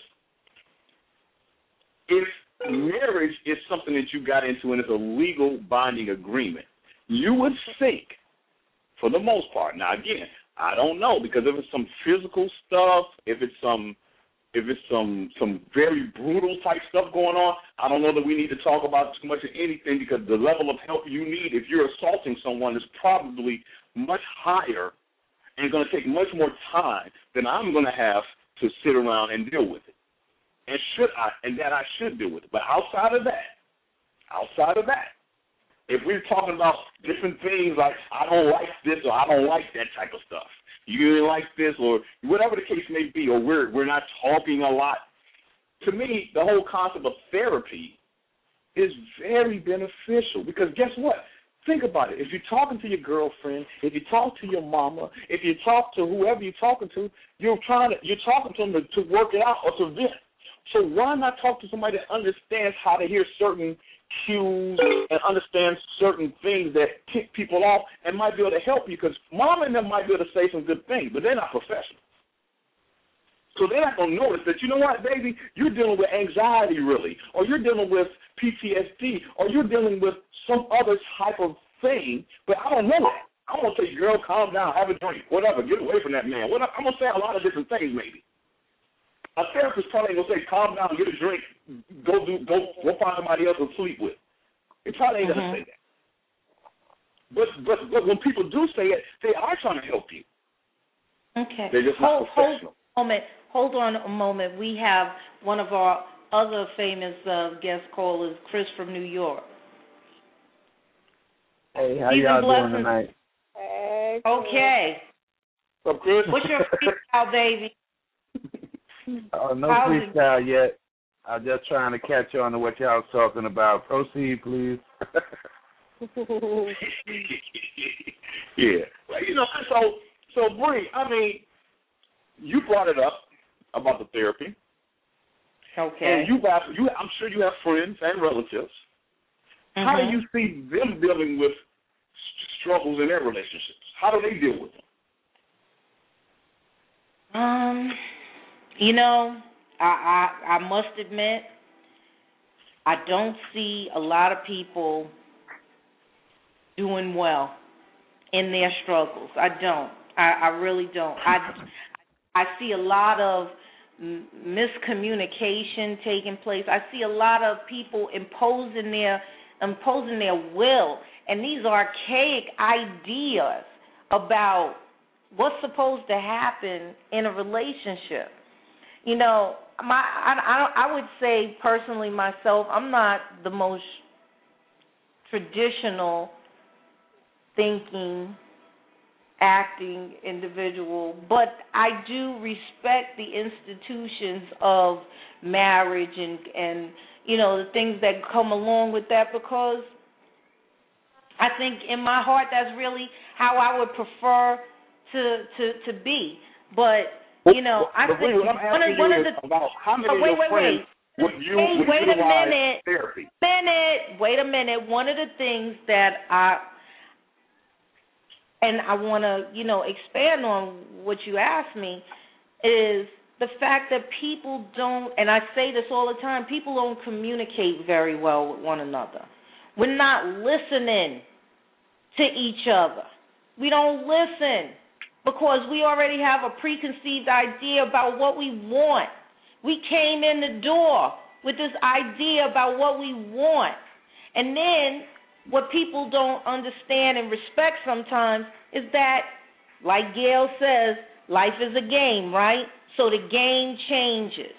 if marriage is something that you got into and it's a legal binding agreement, you would think, for the most part. Now again, I don't know, because if it's some physical stuff, if it's some very brutal type stuff going on, I don't know that we need to talk about too much of anything, because the level of help you need if you're assaulting someone is probably much higher and going to take much more time than I'm going to have to sit around and deal with it. And I should deal with it. But outside of that, if we're talking about different things like I don't like this or I don't like that type of stuff, you didn't like this or whatever the case may be, or we're not talking a lot, to me, the whole concept of therapy is very beneficial, because guess what? Think about it. If you're talking to your girlfriend, if you talk to your mama, if you talk to whoever you're talking to, you're talking to them to work it out or to vent. So why not talk to somebody that understands how to hear certain cues and understands certain things that tick people off and might be able to help you? Because mom and them might be able to say some good things, but they're not professionals. So they're not going to notice that, you know what, baby, you're dealing with anxiety really, or you're dealing with PTSD, or you're dealing with some other type of thing, but I don't know that. I'm going to say, girl, calm down, have a drink, whatever, get away from that man. I'm going to say a lot of different things maybe. A therapist probably ain't going to say, calm down, get a drink, go find somebody else to sleep with. They probably ain't going to say that. But when people do say it, they are trying to help you. Okay. They're just not professional. Hold on a moment. We have one of our other famous guest callers, Chris from New York. Hey, how y'all doing tonight? Hey, okay. What's up, Chris? What's your freestyle, baby? No freestyle yet. I'm just trying to catch on to what y'all was talking about. Proceed, please. Yeah. Well, you know, so Bree, I mean, you brought it up about the therapy. Okay. And I'm sure you have friends and relatives. Mm-hmm. How do you see them dealing with struggles in their relationships? How do they deal with them? You know, I must admit, I don't see a lot of people doing well in their struggles. I don't. I really don't. I see a lot of miscommunication taking place. I see a lot of people imposing their will and these archaic ideas about what's supposed to happen in a relationship. You know, I would say personally myself, I'm not the most traditional thinking, acting individual, but I do respect the institutions of marriage and you know, the things that come along with that, because I think in my heart that's really how I would prefer to be. But you know, I think what I'm asking you is about how many of your friends would utilize therapy? Wait a minute. One of the things that I want to, you know, expand on what you asked me is the fact that people don't, and I say this all the time, people don't communicate very well with one another. We're not listening to each other. We don't listen because we already have a preconceived idea about what we want. We came in the door with this idea about what we want. And then what people don't understand and respect sometimes is that, like Gail says, life is a game, right? So the game changes.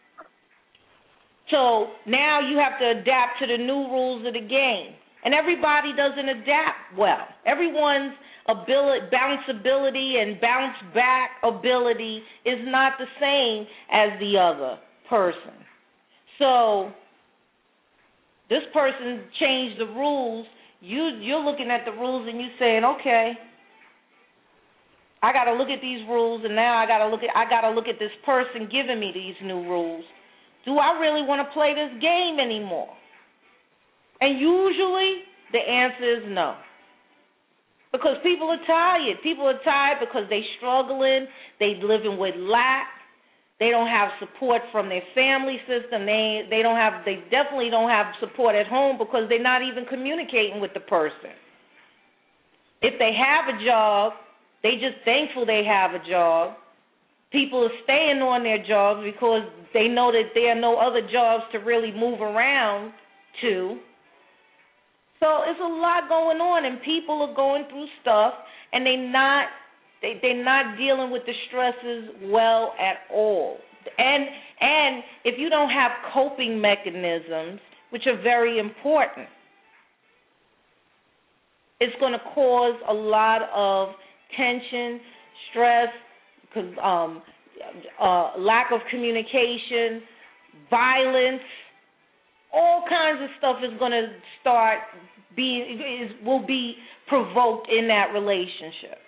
So now you have to adapt to the new rules of the game. And everybody doesn't adapt well. Everyone's bounceability and bounce back ability is not the same as the other person. So this person changed the rules. You're looking at the rules and you're saying, okay, I got to look at these rules, and now I got to look at this person giving me these new rules. Do I really want to play this game anymore? And usually the answer is no. Because people are tired. People are tired because they're struggling. They're living with lack. They don't have support from their family system. They definitely don't have support at home because they're not even communicating with the person. If they have a job, they just thankful they have a job. People are staying on their jobs because they know that there are no other jobs to really move around to. So it's a lot going on, and people are going through stuff, and they're not dealing with the stresses well at all. And if you don't have coping mechanisms, which are very important, it's going to cause a lot of tension, stress, lack of communication, violence. All kinds of stuff is going to will be provoked in that relationship.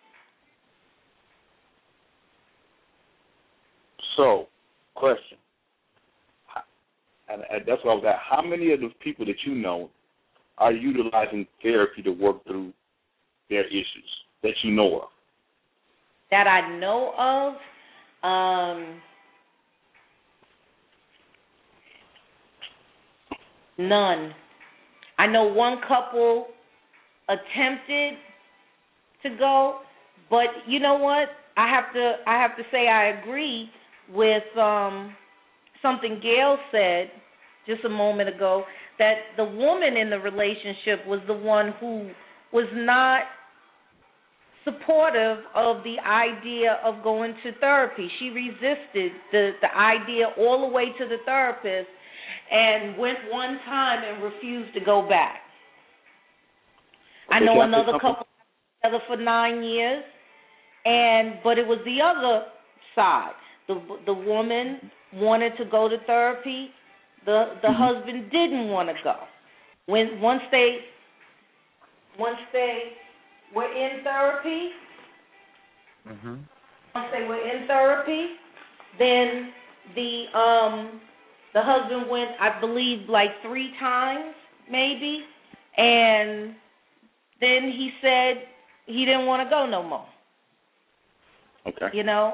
So, question, and that's what I was at. How many of the people that you know are utilizing therapy to work through their issues that you know of? That I know of? None. I know one couple attempted to go, but you know what? I have to say I agree with something Gail said just a moment ago, that the woman in the relationship was the one who was not supportive of the idea of going to therapy. She resisted the idea all the way to the therapist and went one time and refused to go back. I know another couple together for 9 years, but it was the other side. The woman wanted to go to therapy. the husband didn't want to go. Once they were in therapy, then the husband went, I believe, like 3 times maybe, and then he said he didn't want to go no more. Okay. You know,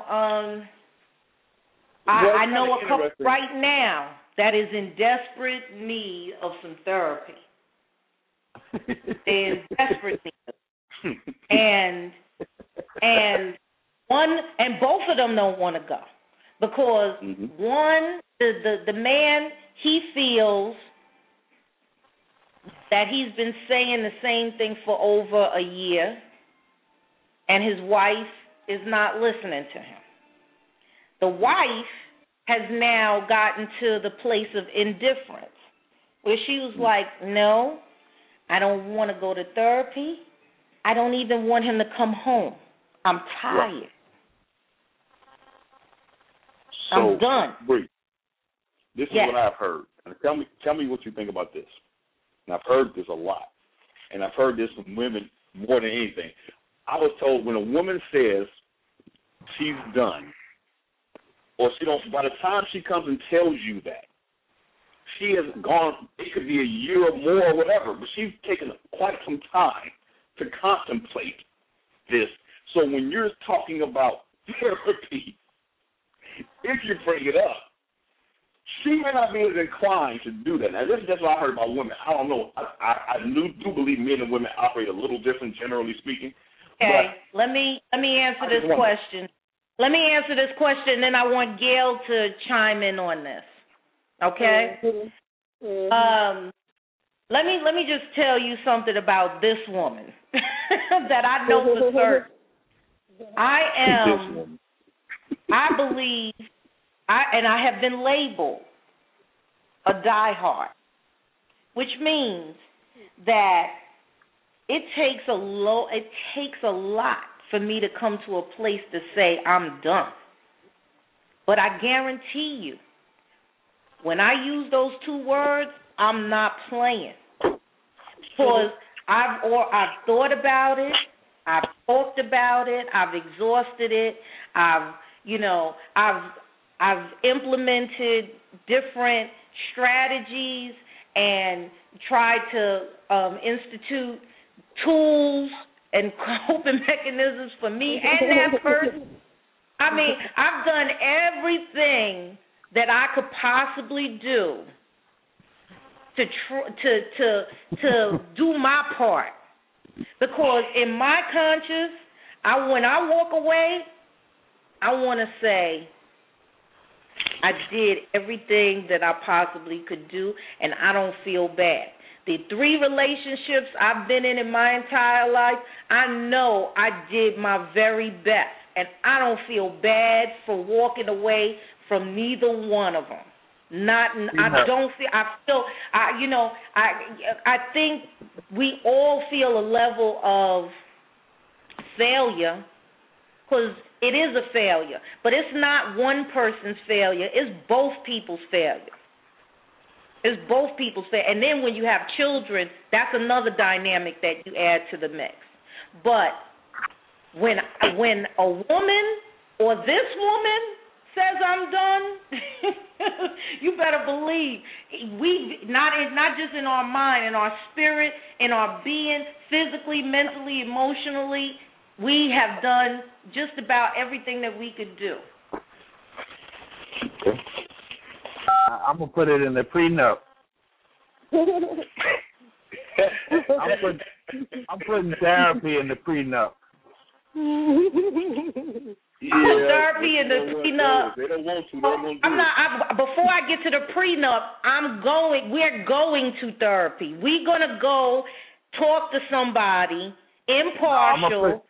I know a couple right now that is in desperate need of some therapy. They're in desperate need. And both of them don't want to go because one, the man, he feels that he's been saying the same thing for over a year, and his wife is not listening to him. The wife has now gotten to the place of indifference where she was like, no, I don't want to go to therapy. I don't even want him to come home. I'm tired. So, I'm done. Bree, this is what I've heard. And tell me what you think about this. And I've heard this a lot. And I've heard this from women more than anything. I was told when a woman says she's done, or she don't, by the time she comes and tells you that, she has gone, it could be a year or more or whatever, but she's taken quite some time to contemplate this. So when you're talking about therapy, if you bring it up, she may not be as inclined to do that. Now, this is just what I heard about women. I don't know. I do believe men and women operate a little different, generally speaking. Okay, let me answer this question. Let me answer this question, and then I want Gail to chime in on this. Okay? Let me just tell you something about this woman that I know for certain. I believe, I have been labeled a diehard, which means that it takes a lot for me to come to a place to say I'm done. But I guarantee you, when I use those 2 words, I'm not playing. Because I've thought about it, I've talked about it, I've exhausted it, I've implemented different strategies and tried to institute tools and coping mechanisms for me and that person. I mean, I've done everything that I could possibly do to do my part, because in my conscience, when I walk away, I want to say I did everything that I possibly could do, and I don't feel bad. The 3 relationships I've been in my entire life, I know I did my very best, and I don't feel bad for walking away from neither one of them. I think we all feel a level of failure, because it is a failure, but it's not one person's failure, it's both people's failure. It's both people's failure. And then when you have children, that's another dynamic that you add to the mix. But when a woman or this woman says I'm done, you better believe we not just in our mind, in our spirit, in our being, physically, mentally, emotionally, we have done just about everything that we could do. I'm gonna put it in the prenup. I'm putting therapy in the prenup. Therapy in the prenup. They don't want to. They don't want to. Before I get to the prenup, we're going to therapy. We're gonna go talk to somebody impartial.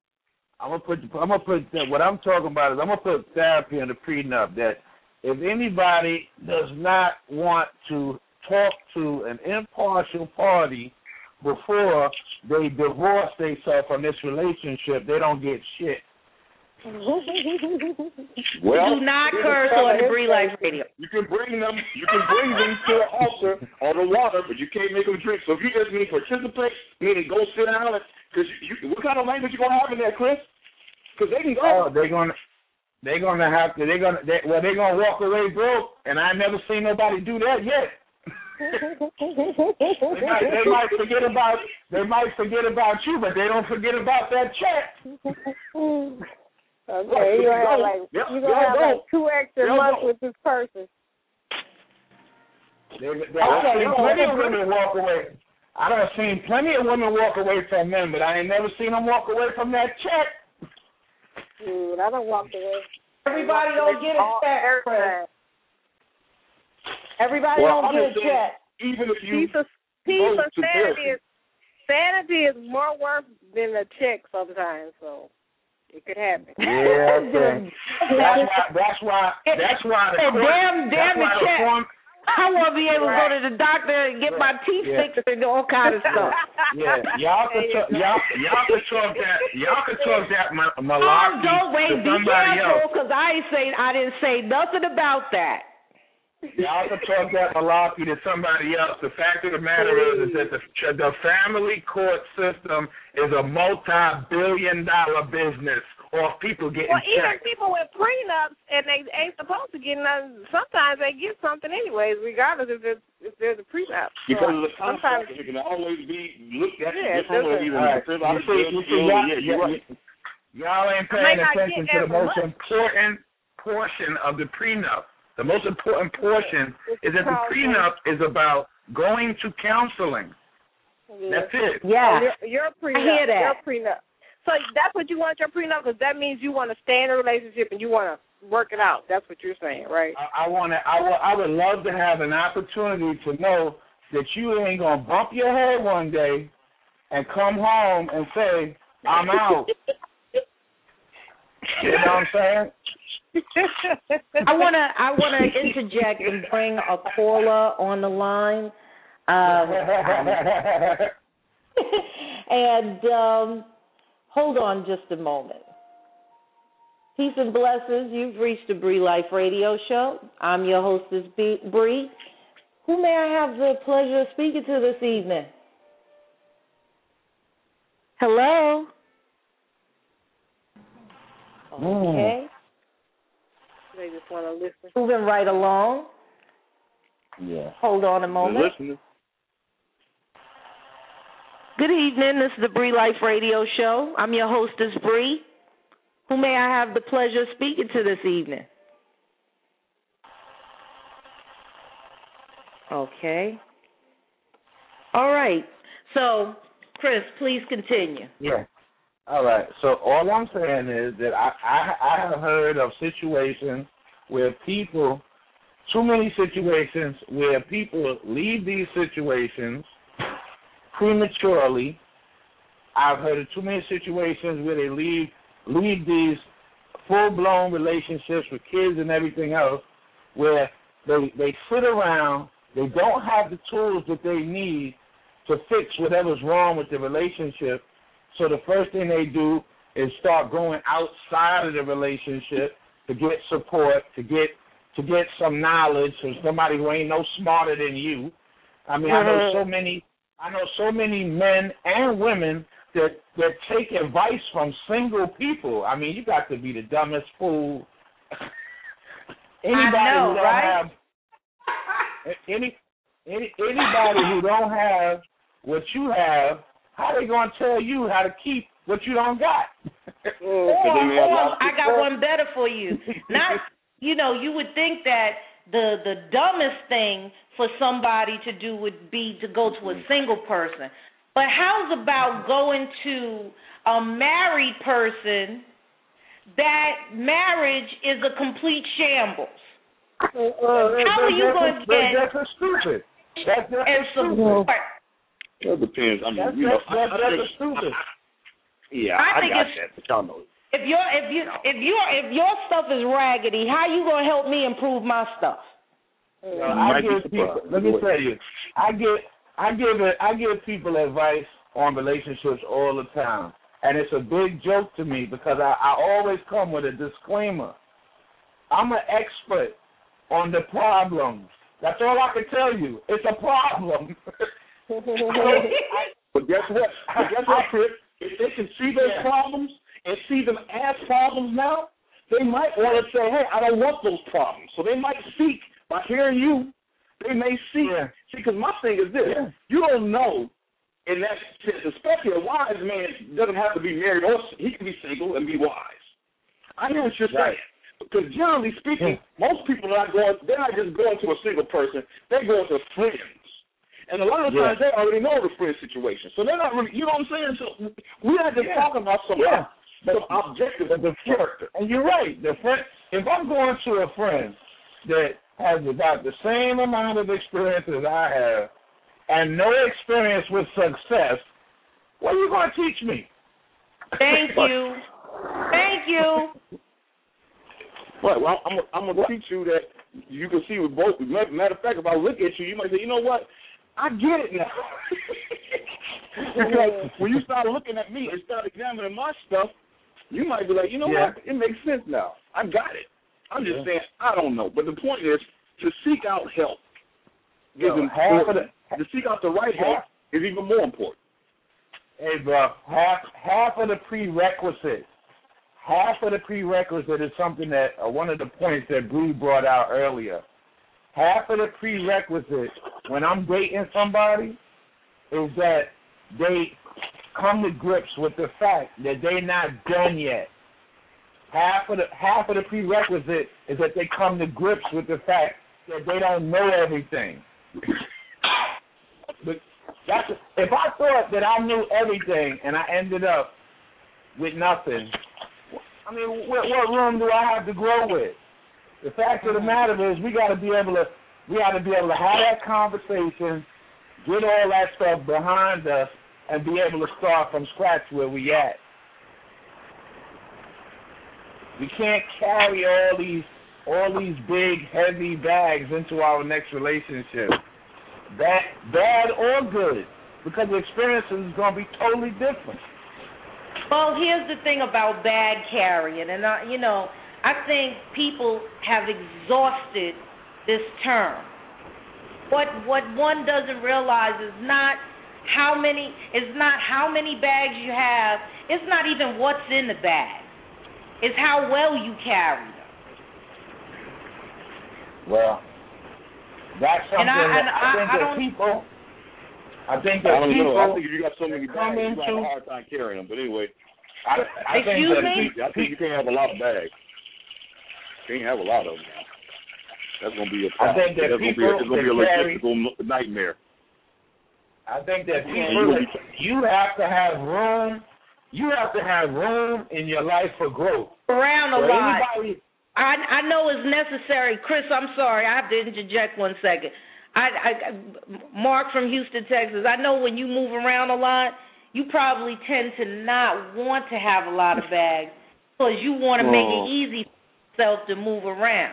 What I'm talking about is I'm gonna put therapy in the prenup. That if anybody does not want to talk to an impartial party before they divorce themselves from this relationship, they don't get shit. Well, do not curse on the Bree Life Radio. You can bring them to the altar or the water, but you can't make them drink. So if you just mean participate, meaning go sit down, because what kind of language you gonna have in there, Chris? Because they can go. Oh, they're gonna walk away broke, and I never seen nobody do that yet. they might forget about you, but they don't forget about that check. Okay, you're gonna have like 2 extra months with this person. I've seen plenty of women walk away. I done seen plenty of women walk away from men, but I ain't never seen them walk away from that check. Dude, I don't walk away. Everybody don't get a check, Chris. Everybody don't get a check. Even if you piece of sanity is more worth than a check sometimes, so it could happen. Yeah, okay. That's why the check. I want to be able to go to the doctor and get my teeth fixed and all kind of stuff. Yeah, y'all could talk that malarkey don't wait, to somebody else. Because I didn't say nothing about that. Y'all can talk that malarkey to somebody else. The fact of the matter is that the family court system is a multi-billion-dollar business. Or people getting even checked. people with prenups and they ain't supposed to get nothing. Sometimes they get something anyways, regardless if there's a prenup. Because of the contract, it can always be looked at differently. Y'all ain't paying attention to the most important portion of the prenup. The most important portion is that the prenup is about going to counseling. Yeah. That's it. Yeah. Your prenup. I hear that. Your prenup. So that's what you want your prenup, because that means you want to stay in a relationship and you want to work it out. That's what you're saying, right? I would love to have an opportunity to know that you ain't gonna bump your head one day and come home and say, "I'm out." You know what I'm saying? I wanna interject and bring a caller on the line, and hold on just a moment. Peace and blessings. You've reached the Bree Life Radio Show. I'm your hostess, Bree. Who may I have the pleasure of speaking to this evening? Hello? Okay. They just want to listen. Moving right along. Yeah. Hold on a moment. Good evening. This is the Bree Life Radio Show. I'm your hostess, Bree. Who may I have the pleasure of speaking to this evening? Okay. All right. So, Chris, please continue. Yeah. All right. So all I'm saying is that I have heard of situations where people, too many situations where people leave these situations prematurely. I've heard of too many situations where they leave these full-blown relationships with kids and everything else, where they sit around, they don't have the tools that they need to fix whatever's wrong with the relationship. So the first thing they do is start going outside of the relationship to get support, to get some knowledge from somebody who ain't no smarter than you. I mean, I know so many men and women that take advice from single people. I mean, you got to be the dumbest fool. Anybody who don't have anybody who don't have what you have, how they gonna tell you how to keep what you don't got? I got one better for you. Not, you would think that the dumbest thing for somebody to do would be to go to a single person. But how's about going to a married person that marriage is a complete shambles? How are you going to get that's stupid. That's support? That depends. I mean, that's stupid. Yeah, I think got that. But y'all know it. If your stuff is raggedy, how you gonna help me improve my stuff? I give people. Let me tell you, I give people advice on relationships all the time. and it's a big joke to me because I always come with a disclaimer. I'm an expert on the problems. That's all I can tell you. It's a problem. But guess what? Chris? If they can see those problems and see them as problems now, they might want to say, hey, I don't want those problems. So they might seek, by hearing you, they may seek. Yeah. See, because my thing is this. Yeah. You don't know in that sense, especially a wise man doesn't have to be married, or he can be single and be wise. I know what you're saying. Because generally speaking, most people are not they're not just going to a single person, they're going to friends. And a lot of times they already know the friend situation. So they're not really, you know what I'm saying? So we're not just talking about some objective of the character. And you're right. If I'm going to a friend that has about the same amount of experience as I have and no experience with success, what are you going to teach me? Thank you. Thank you. Well, I'm going to teach you that you can see with both. Matter of fact, if I look at you, you might say, you know what? I get it now. Because when you start looking at me and start examining my stuff, you might be like, you know what? It makes sense now. I got it. I'm just saying, I don't know. But the point is, to seek out help is important. To seek out the right help is even more important. Hey, bro, half of the prerequisite is something that one of the points that Bree brought out earlier. Half of the prerequisite when I'm dating somebody is that they come to grips with the fact that they're not done yet. Half of the prerequisite is that they come to grips with the fact that they don't know everything. But if I thought that I knew everything and I ended up with nothing, I mean, what room do I have to grow with? The fact of the matter is, we got to be able to have that conversation, get all that stuff behind us, and be able to start from scratch where we at. We can't carry all these big, heavy bags into our next relationship, bad or good, because the experience is going to be totally different. Well, here's the thing about bag carrying, and I think people have exhausted this term. What one doesn't realize is not how many bags you have. It's not even what's in the bag. It's how well you carry them. Well, that's something I think you got so many bags, you have a hard time carrying them. But anyway, I think you can't have a lot of bags. You can't have a lot of them now. That's going to be a problem. I think that it's going to be a logistical nightmare. I think that you have to have room. You have to have room in your life for growth. Around a lot. I know it's necessary. Chris, I'm sorry. I have to interject 1 second. Mark from Houston, Texas, I know when you move around a lot, you probably tend to not want to have a lot of bags because you want to make it easy for yourself to move around.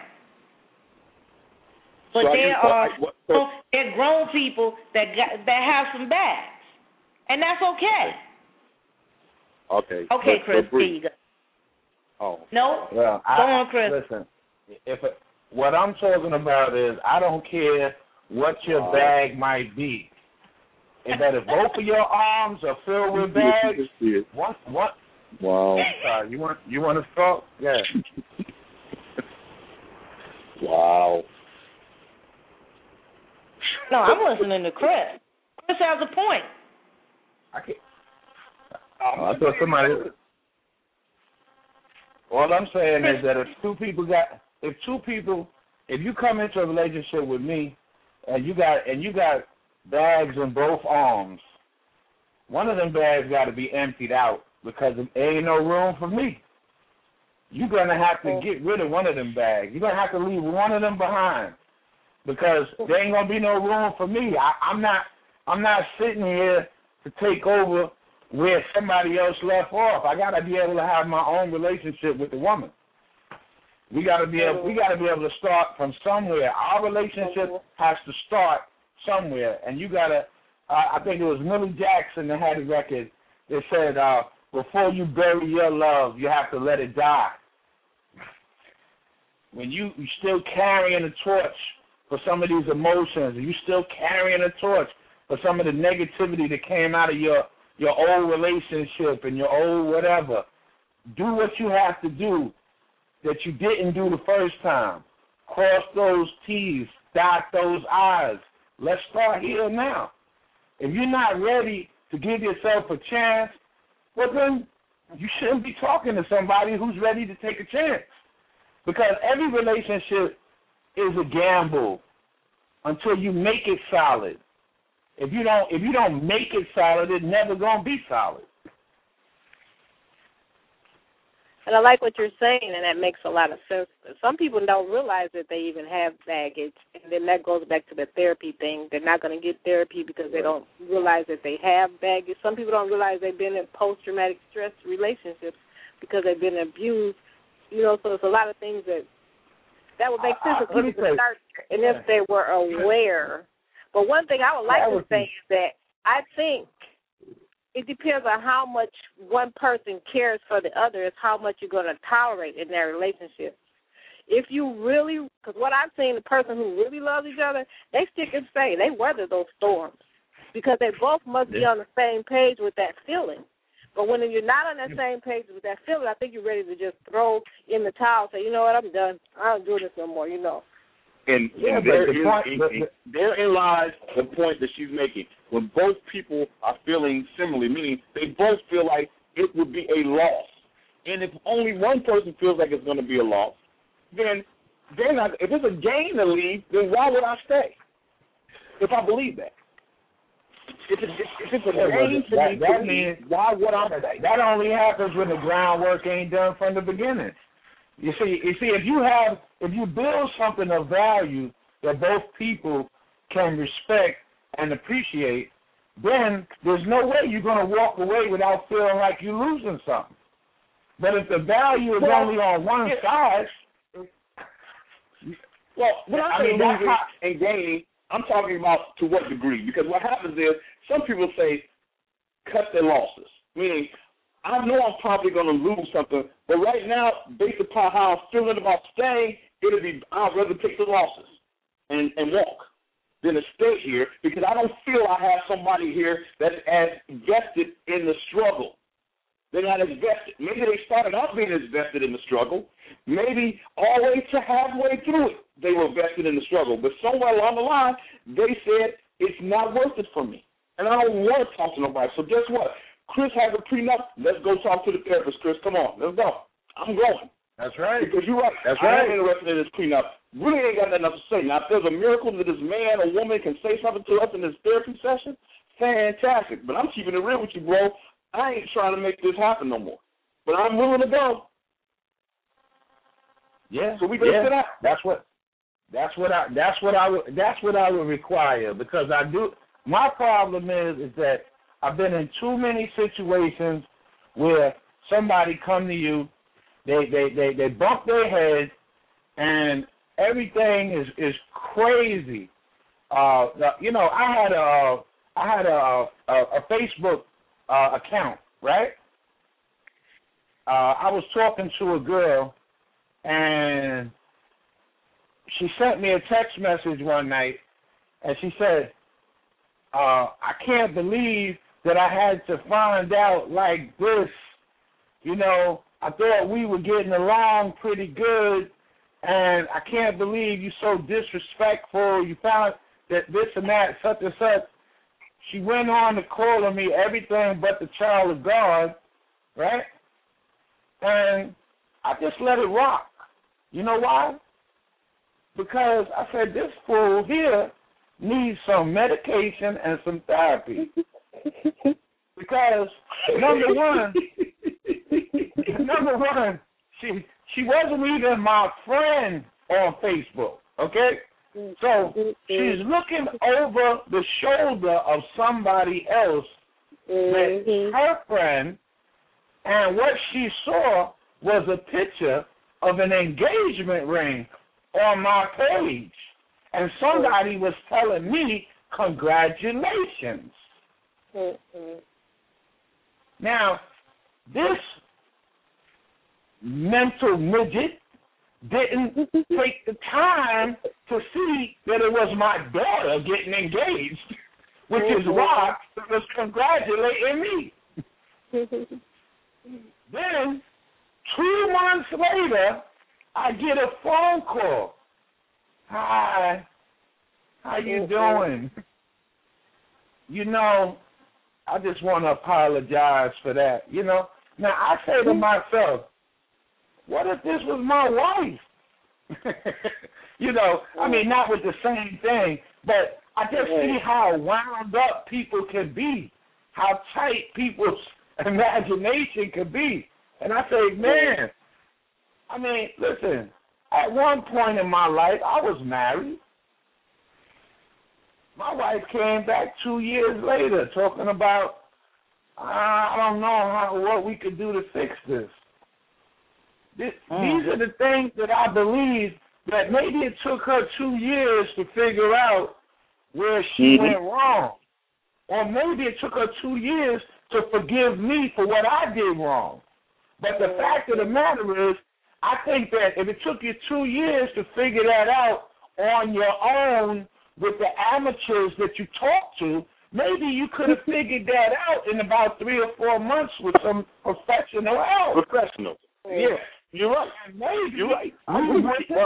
But there are grown people that have some bags, and that's okay. Okay. Okay, Chris, there you go. Oh. No? Well, go on, Chris. Listen, what I'm talking about is I don't care what your bag might be. And that if both of your arms are filled with bags, what? Wow. Sorry, you want to talk? Yeah. Wow. No, I'm listening to Chris. Chris has a point. I thought somebody. All I'm saying is that if you come into a relationship with me, and you got bags in both arms, one of them bags got to be emptied out because there ain't no room for me. You're gonna have to get rid of one of them bags. You're gonna have to leave one of them behind because there ain't gonna be no room for me. I'm not sitting here to take over where somebody else left off. I gotta be able to have my own relationship with the woman. We gotta be able to start from somewhere. Our relationship has to start somewhere, and you gotta. I think it was Millie Jackson that had a record that said, before you bury your love, you have to let it die. When you're still carrying a torch for some of these emotions, and you're still carrying a torch for some of the negativity that came out of your old relationship and your old whatever, do what you have to do that you didn't do the first time. Cross those T's, dot those I's. Let's start here now. If you're not ready to give yourself a chance, well, then you shouldn't be talking to somebody who's ready to take a chance. Because every relationship is a gamble until you make it solid. If you don't make it solid, it's never gonna be solid. And I like what you're saying, and that makes a lot of sense. Some people don't realize that they even have baggage, and then that goes back to the therapy thing. They're not going to get therapy because they don't realize that they have baggage. Some people don't realize they've been in post-traumatic stress relationships because they've been abused. So it's a lot of things that would make sense if people could start, and if they were aware. But one thing I would like to say is that I think it depends on how much one person cares for the other is how much you're going to tolerate in their relationship. If you really, because what I've seen, the person who really loves each other, they stick and stay. They weather those storms because they both must be on the same page with that feeling. But when you're not on that same page with that feeling, I think you're ready to just throw in the towel and say, you know what, I'm done. I don't do this no more, And therein lies the point that she's making. When both people are feeling similarly, meaning they both feel like it would be a loss. And if only one person feels like it's going to be a loss, then they're not. If it's a gain to leave, then why would I stay? If I believe that. If it's a gain to leave, why would I stay? That only happens when the groundwork ain't done from the beginning. You see, if you build something of value that both people can respect and appreciate, then there's no way you're going to walk away without feeling like you're losing something. But if the value is only on one side, when I say losing and gaining, I'm talking about to what degree? Because what happens is some people say cut their losses, meaning I know I'm probably going to lose something, but right now, based upon how I'm feeling about staying, I'd rather take the losses and walk than to stay here because I don't feel I have somebody here that's as vested in the struggle. They're not as vested. Maybe they started out being as vested in the struggle. Maybe all the way to halfway through it, they were vested in the struggle. But somewhere along the line, they said, it's not worth it for me. And I don't want to talk to nobody. So guess what? Chris has a prenup. Let's go talk to the therapist, Chris. Come on. Let's go. I'm going. That's right. Because you're right. That's right. I'm interested in this prenup. Really ain't got nothing else to say. Now, if there's a miracle that this man or woman can say something to us in this therapy session, fantastic. But I'm keeping it real with you, bro. I ain't trying to make this happen no more. But I'm willing to go. Yeah. So we can sit out. That's what I would require because I do. My problem is that I've been in too many situations where somebody come to you, they bump their head, and everything is crazy. I had a Facebook account, right? I was talking to a girl, and she sent me a text message one night, and she said, I can't believe that I had to find out like this. I thought we were getting along pretty good, and I can't believe you're so disrespectful. You found that this and that, such and such. She went on to calling me everything but the child of God, right? And I just let it rock. You know why? Because I said, this fool here needs some medication and some therapy. Because number one, she wasn't even my friend on Facebook, okay? So she's looking over the shoulder of somebody else that's her friend, and what she saw was a picture of an engagement ring on my page. And somebody was telling me, congratulations. Now, this mental midget didn't take the time to see that it was my daughter getting engaged, which is why it was congratulating me. Then, 2 months later, I get a phone call. Hi, how you doing? You know, I just want to apologize for that. You know, now I say to myself, what if this was my wife? You know, I mean, not with the same thing, but I just see how wound up people can be, how tight people's imagination can be. And I say, man, I mean, listen, at one point in my life, I was married. My wife came back 2 years later talking about, I don't know what we could do to fix this. These are the things that I believe that maybe it took her 2 years to figure out where she went wrong. Or maybe it took her 2 years to forgive me for what I did wrong. But the fact of the matter is, I think that if it took you 2 years to figure that out on your own with the amateurs that you talk to, maybe you could have figured that out in about 3 or 4 months with some professional help. Professional. Yeah, you're right. Maybe. You're right. I'm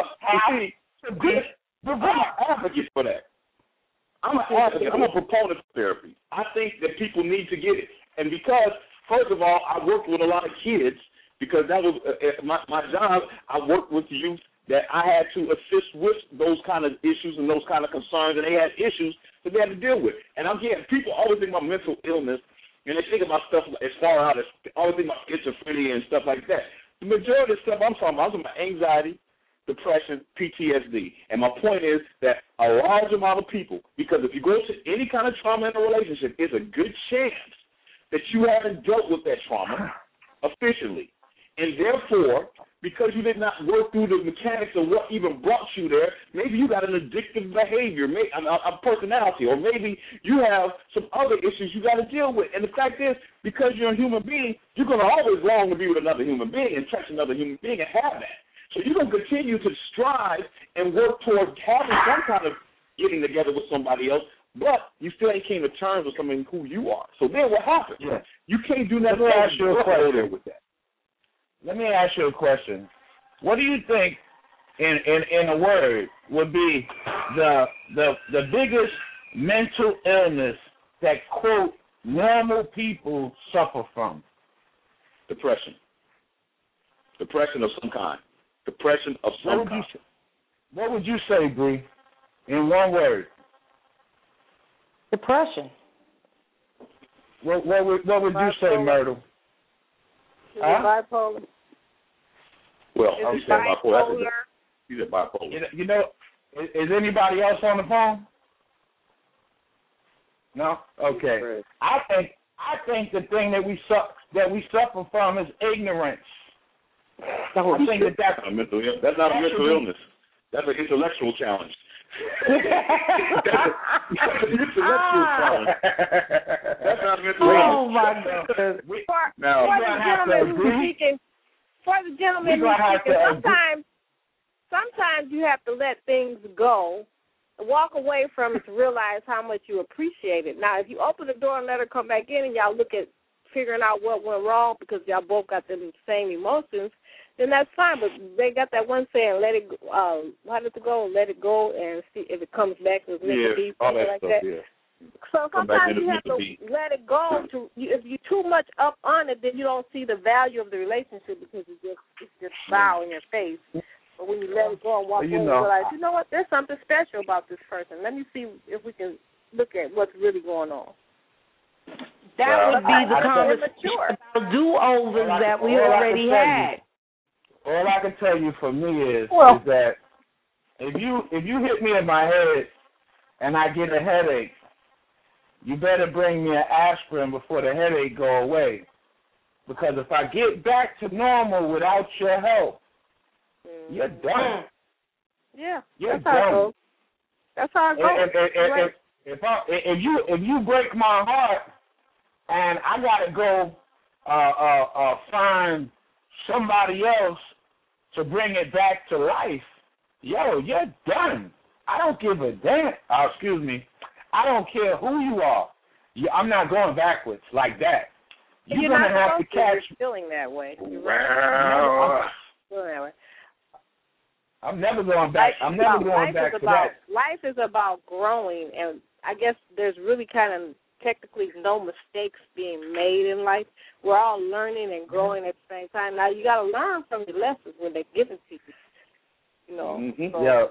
an advocate for that. I'm an advocate. I'm a proponent of therapy. I think that people need to get it. And because, first of all, I worked with a lot of kids because that was my job. I worked with youth that I had to assist with those kind of issues and those kind of concerns, and they had issues that they had to deal with. And I'm getting people always think about mental illness, and they think about stuff as far out as always think about schizophrenia and stuff like that. The majority of the stuff I'm talking about anxiety, depression, PTSD. And my point is that a large amount of people, because if you go to any kind of trauma in a relationship, it's a good chance that you haven't dealt with that trauma efficiently. And therefore, because you did not work through the mechanics of what even brought you there, maybe you got an addictive behavior, maybe a personality, or maybe you have some other issues you got to deal with. And the fact is, because you're a human being, you're going to always long to be with another human being and touch another human being and have that. So you're going to continue to strive and work towards having some kind of getting together with somebody else, but you still ain't came to terms with something who you are. So then what happens? Yeah. You can't do nothing with that. Let me ask you a question. What do you think, in a word, would be the biggest mental illness that, quote, normal people suffer from? Depression. Depression of some kind. Depression of some kind. What would you say, Bree, in one word? Depression. What would you say, Myrtle? Bipolar. Well, I would say bipolar. You said bipolar. You know, is anybody else on the phone? No? Okay. I think the thing that we suffer from is ignorance. I think that's not a mental illness. That's not a mental illness. That's an intellectual challenge. That's an intellectual challenge. That's not a mental illness. Oh my goodness. For the gentleman who's speaking, sometimes you have to let things go, walk away from it to realize how much you appreciate it. Now, if you open the door and let her come back in and y'all look at figuring out what went wrong because y'all both got the same emotions, then that's fine. But they got that one saying, let it go, how does it go? Let it go and see if it comes back with Mr. B, something like that. Yeah. So sometimes you have to let it go. If you're too much up on it, then you don't see the value of the relationship because it's just foul in your face. But when you let it go and walk away, you realize, you know what, there's something special about this person. Let me see if we can look at what's really going on. That would be the conversation about do-overs that we already had. All I can tell you for me is that if you hit me in my head and I get a headache, you better bring me an aspirin before the headache go away. Because if I get back to normal without your help, you're done. Yeah, you're that's done. That's how it goes. If you break my heart and I gotta go find somebody else to bring it back to life, yo, you're done. I don't give a damn. Excuse me. I don't care who you are. I'm not going backwards like that. You're going to have to catch. Feeling that way. Wow. I'm never going back. I'm never going back to that. Life is about growing, and I guess there's really kind of technically no mistakes being made in life. We're all learning and growing at the same time. Now, you got to learn from your lessons when they're given to you. You know. Mm-hmm. So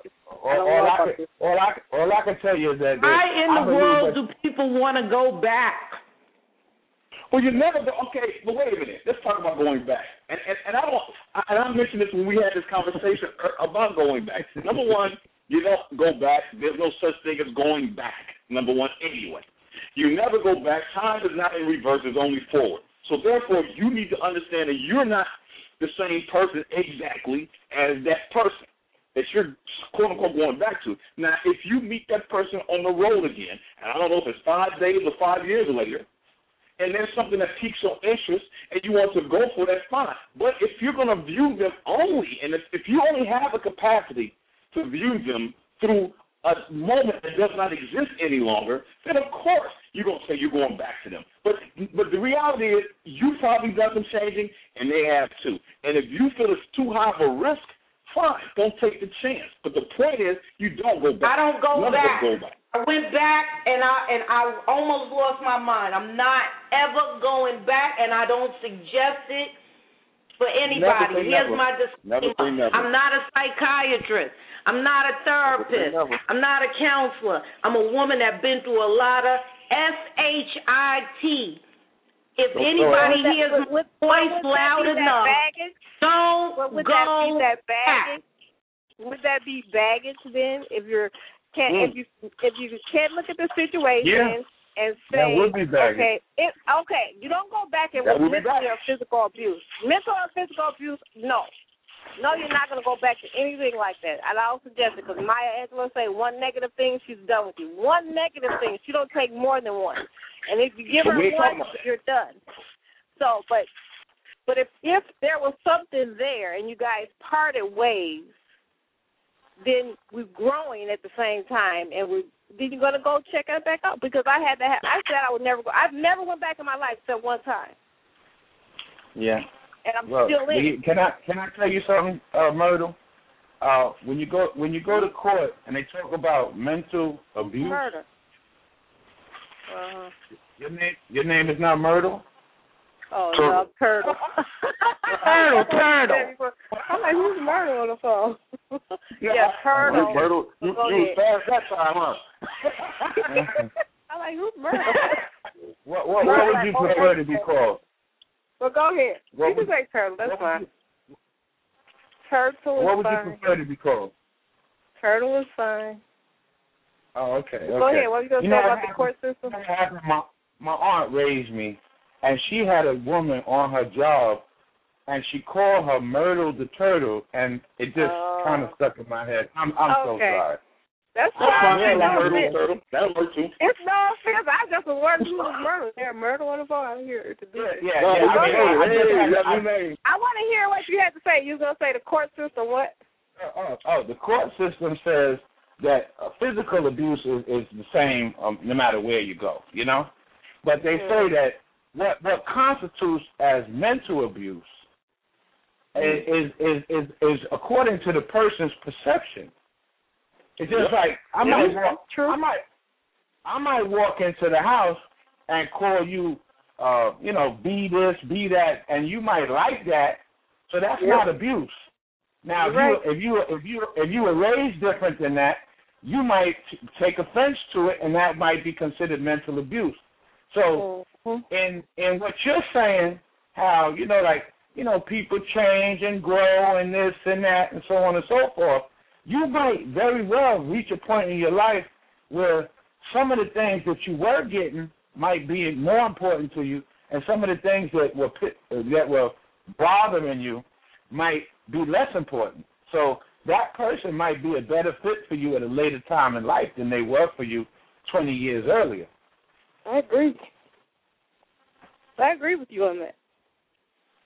all I can tell you is that. Why in the world do people want to go back? Well, you never go. Okay, but wait a minute. Let's talk about going back. And I mentioned this when we had this conversation about going back. Number one, you don't go back. There's no such thing as going back. Number one, anyway. You never go back. Time is not in reverse. It's only forward. So therefore, you need to understand that you're not the same person exactly as that person that you're, quote, unquote, going back to. Now, if you meet that person on the road again, and I don't know if it's 5 days or 5 years later, and there's something that piques your interest and you want to go for, that's fine. But if you're going to view them only, and if you only have a capacity to view them through a moment that does not exist any longer, then of course you're going to say you're going back to them. But the reality is you've probably done some changing, and they have too. And if you feel it's too high of a risk, fine, don't take the chance. But the point is, you don't go back. I don't go back. Go back. I went back, and I almost lost my mind. I'm not ever going back, and I don't suggest it for anybody. Here's my disclaimer. I'm not a psychiatrist. I'm not a therapist. I'm not a counselor. I'm a woman that's been through a lot of SHIT. If anybody hears my voice loud enough, don't go back. Would that be baggage then? If you can't look at the situation and say, that would be baggage. Okay, you don't go back and with mental or physical abuse. Mental or physical abuse, no. No, you're not going to go back to anything like that. And I'll suggest it because Maya Angelou say one negative thing, she's done with you. One negative thing, she don't take more than one. And if you give her one, you're done. So, but if there was something there and you guys parted ways, then we're growing at the same time, and then you're going to go check it back out because I said I would never go. I've never went back in my life except one time. Yeah. And I'm still in. Can I tell you something, Myrtle? When you go to court and they talk about mental abuse, murder. Your name is not Myrtle? Oh, no, Turtle. Turtle. I'm like, who's Myrtle on the phone? Yeah, Turtle. Myrtle, you fast that time, huh? I'm like, who's Myrtle? What would you prefer to be called? Well, go ahead. You can say Turtle. That's fine. Turtle is fine. What would you prefer to be called? Turtle is fine. Oh, okay. Go ahead. What are you going to say about the court system? My aunt raised me, and she had a woman on her job, and she called her Myrtle the Turtle, and it just kind of stuck in my head. I'm so sorry. That's fine. That'll work too. It's no offense. I just was wondering who was Myrtle. There, Myrtle on the phone. I'm here to do it. Yeah. I want to hear what you had to say. You was going to say the court system what? The court system says that physical abuse is the same no matter where you go, you know? But they say that what constitutes as mental abuse is according to the person's perception. It's just like I might walk into the house and call you, be this, be that, and you might like that. So that's not abuse. Now, if you were raised different than that, you might take offense to it, and that might be considered mental abuse. So, in what you're saying, how people change and grow and this and that and so on and so forth. You might very well reach a point in your life where some of the things that you were getting might be more important to you, and some of the things that were bothering you might be less important. So that person might be a better fit for you at a later time in life than they were for you 20 years earlier. I agree. I agree with you on that.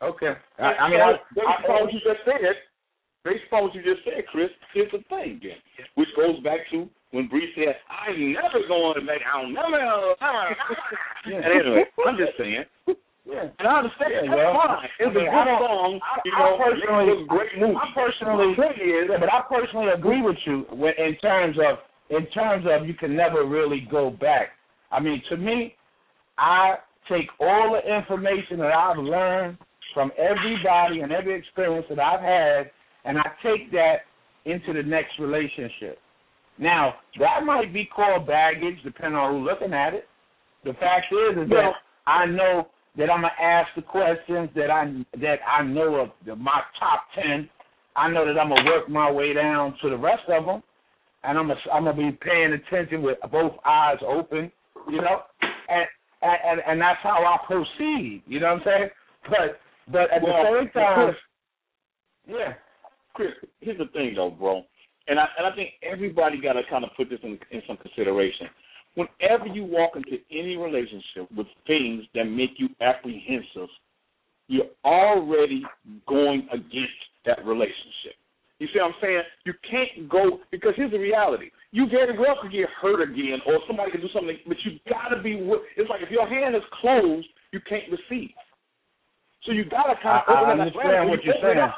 Okay. Based on what you just said, Chris, here's the thing, then, which goes back to when Bree said, "I'm never going to make. I'll never." And anyway, I'm just saying. Yeah. And I understand. Well, fine. It's a good song. It was a great movie. I personally agree with you in terms of you can never really go back. I mean, to me, I take all the information that I've learned from everybody and every experience that I've had, and I take that into the next relationship. Now, that might be called baggage, depending on who's looking at it. The fact is that I know that I'm going to ask the questions that I know of my top 10. I know that I'm going to work my way down to the rest of them, and I'm going to be paying attention with both eyes open, you know, and that's how I proceed, you know what I'm saying? But at the same time, Chris, here's the thing, though, bro, and I think everybody got to kind of put this in some consideration. Whenever you walk into any relationship with things that make you apprehensive, you're already going against that relationship. You see what I'm saying? You can't go, because here's the reality. You very well could get hurt again, or somebody could do something, but you got to be, it's like if your hand is closed, you can't receive. So you got to kind of open up. I understand what you're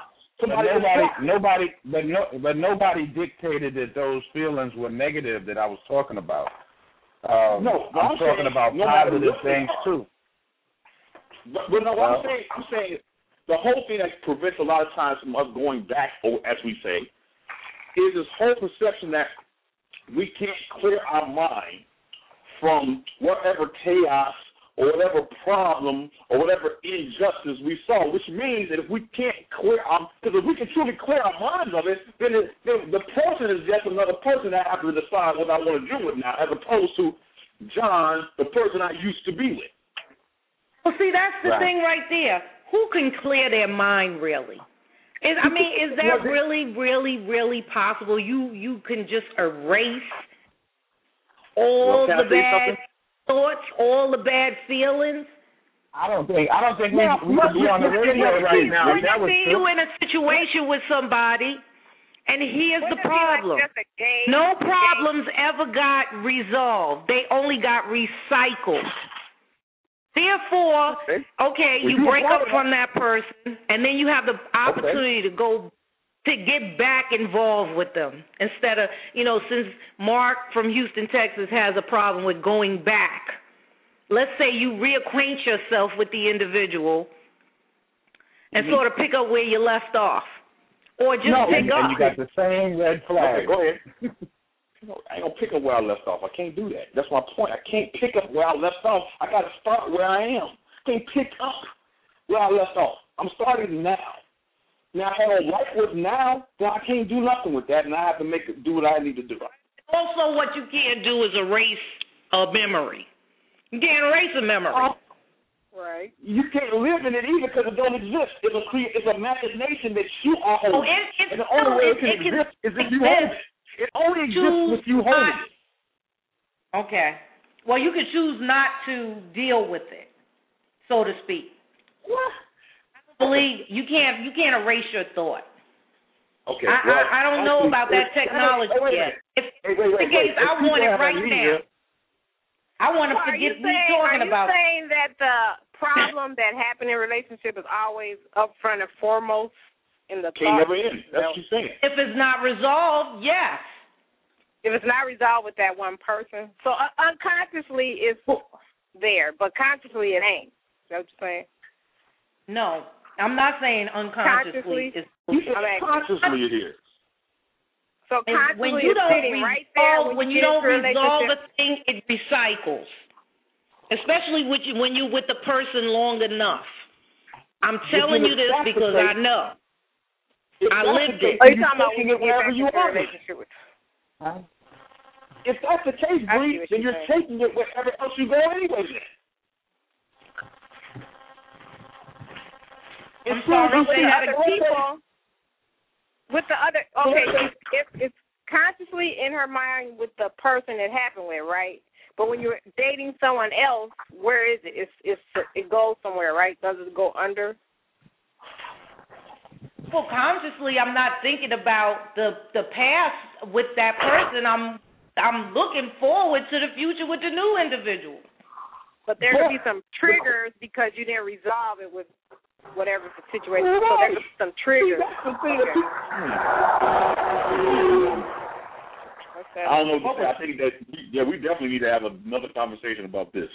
saying. Nobody dictated that those feelings were negative that I was talking about. I'm talking about positive things too. But no, what I'm saying, the whole thing that prevents a lot of times from us going back, or as we say, is this whole perception that we can't clear our mind from whatever chaos or whatever problem or whatever injustice we saw, which means that if we can't clear because if we can truly clear our minds of it, then the person is just another person that I have to decide what I want to do with now, as opposed to John, the person I used to be with. Well, see, that's the thing right there. Who can clear their mind, really? Is that really, really, really possible? You can just erase all the bad thoughts, all the bad feelings? I don't think we could be on the radio right now. We can see you in a situation with somebody, and here's the problem. No problems ever got resolved. They only got recycled. Therefore, you break up from that person, and then you have the opportunity to get back involved with them instead of, since Mark from Houston, Texas has a problem with going back. Let's say you reacquaint yourself with the individual and sort of pick up where you left off. Or just pick up. And you got the same red flag. Okay, go ahead. I ain't going to pick up where I left off. I can't do that. That's my point. I can't pick up where I left off. I got to start where I am. I can't pick up where I left off. I'm starting now. Now, if I don't like what's now, then I can't do nothing with that, and I have to do what I need to do. Also, what you can't do is erase a memory. You can't erase a memory. Right. You can't live in it either because it don't exist. It's a imagination that you are holding. And the only way it can exist is if you hold it. It only exists if you hold it. Okay. Well, you can choose not to deal with it, so to speak. What? I believe you can't erase your thought. Okay. I don't know about that technology yet. If the case, I want it right now. I want to forget me talking about it. Are you saying that the problem that happened in a relationship is always up front and foremost in the can't never end. That's what you're saying. If it's not resolved, yes. If it's not resolved with that one person. So unconsciously it's there, but consciously it ain't. Is that what you're saying? No, I'm not saying unconsciously. Consciously it is. So when you don't resolve a thing, it recycles. Especially when you're with the person long enough. I'm telling you this because I know. I lived it. Are you talking about when you wherever you are? If that's the case, Bree, then you're taking it wherever else you go anyway. I'm sorry. If it's consciously in her mind with the person it happened with, right? But when you're dating someone else, where is it? It goes somewhere, right? Does it go under? subconsciously, I'm not thinking about the past with that person. I'm looking forward to the future with the new individual. But there could be some triggers because you didn't resolve it with whatever the situation. So there could be some triggers. I don't know. I think that we definitely need to have another conversation about this.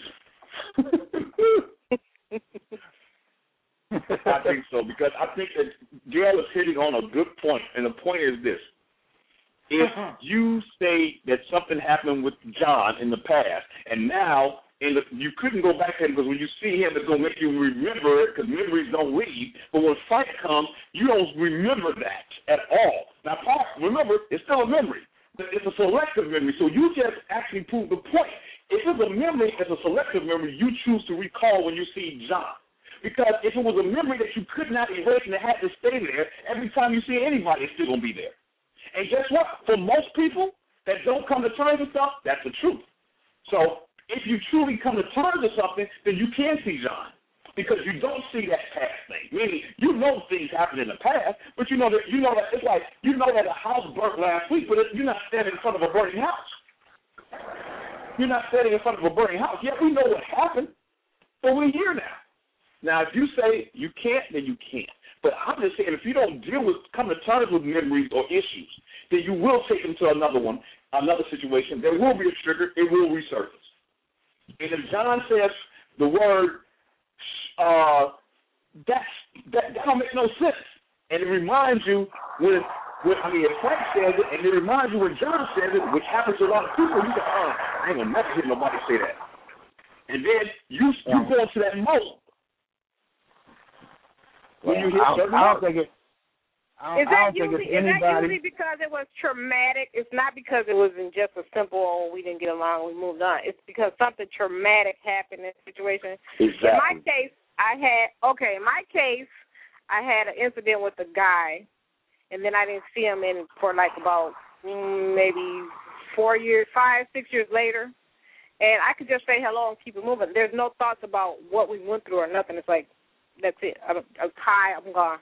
I think so, because I think that Gail is hitting on a good point, and the point is this. If you say that something happened with John in the past, and now you couldn't go back to him because when you see him, it's going to make you remember it because memories don't leave. But when fight comes, you don't remember that at all. Now, remember, it's still a memory, but it's a selective memory. So you just actually proved the point. If it's a memory, it's a selective memory you choose to recall when you see John. Because if it was a memory that you could not erase and it had to stay there, every time you see anybody, it's still going to be there. And guess what? For most people that don't come to terms with stuff, that's the truth. So if you truly come to terms with something, then you can see John. Because you don't see that past thing. Meaning, you know things happened in the past, but you know that it's like you know that a house burnt last week, but you're not standing in front of a burning house. You're not standing in front of a burning house. Yeah, we know what happened, but we're here now. Now, if you say you can't, then you can't. But I'm just saying, if you don't come to terms with memories or issues, then you will take them to another situation. There will be a trigger. It will resurface. And if John says the word, that don't make no sense. And it reminds you if Frank says it, and it reminds you when John says it, which happens to a lot of people, you say, I ain't going to never hear nobody say that. And then you go into that mode. When you hear I don't think it's anybody. Usually because it was traumatic? It's not because it wasn't just a simple, we didn't get along, we moved on. It's because something traumatic happened in the situation. Exactly. In my case, I had an incident with a guy, and then I didn't see him for like about maybe 4 years, 5, 6 years later. And I could just say hello and keep it moving. There's no thoughts about what we went through or nothing. It's like, that's it. I'm tired. I'm gone.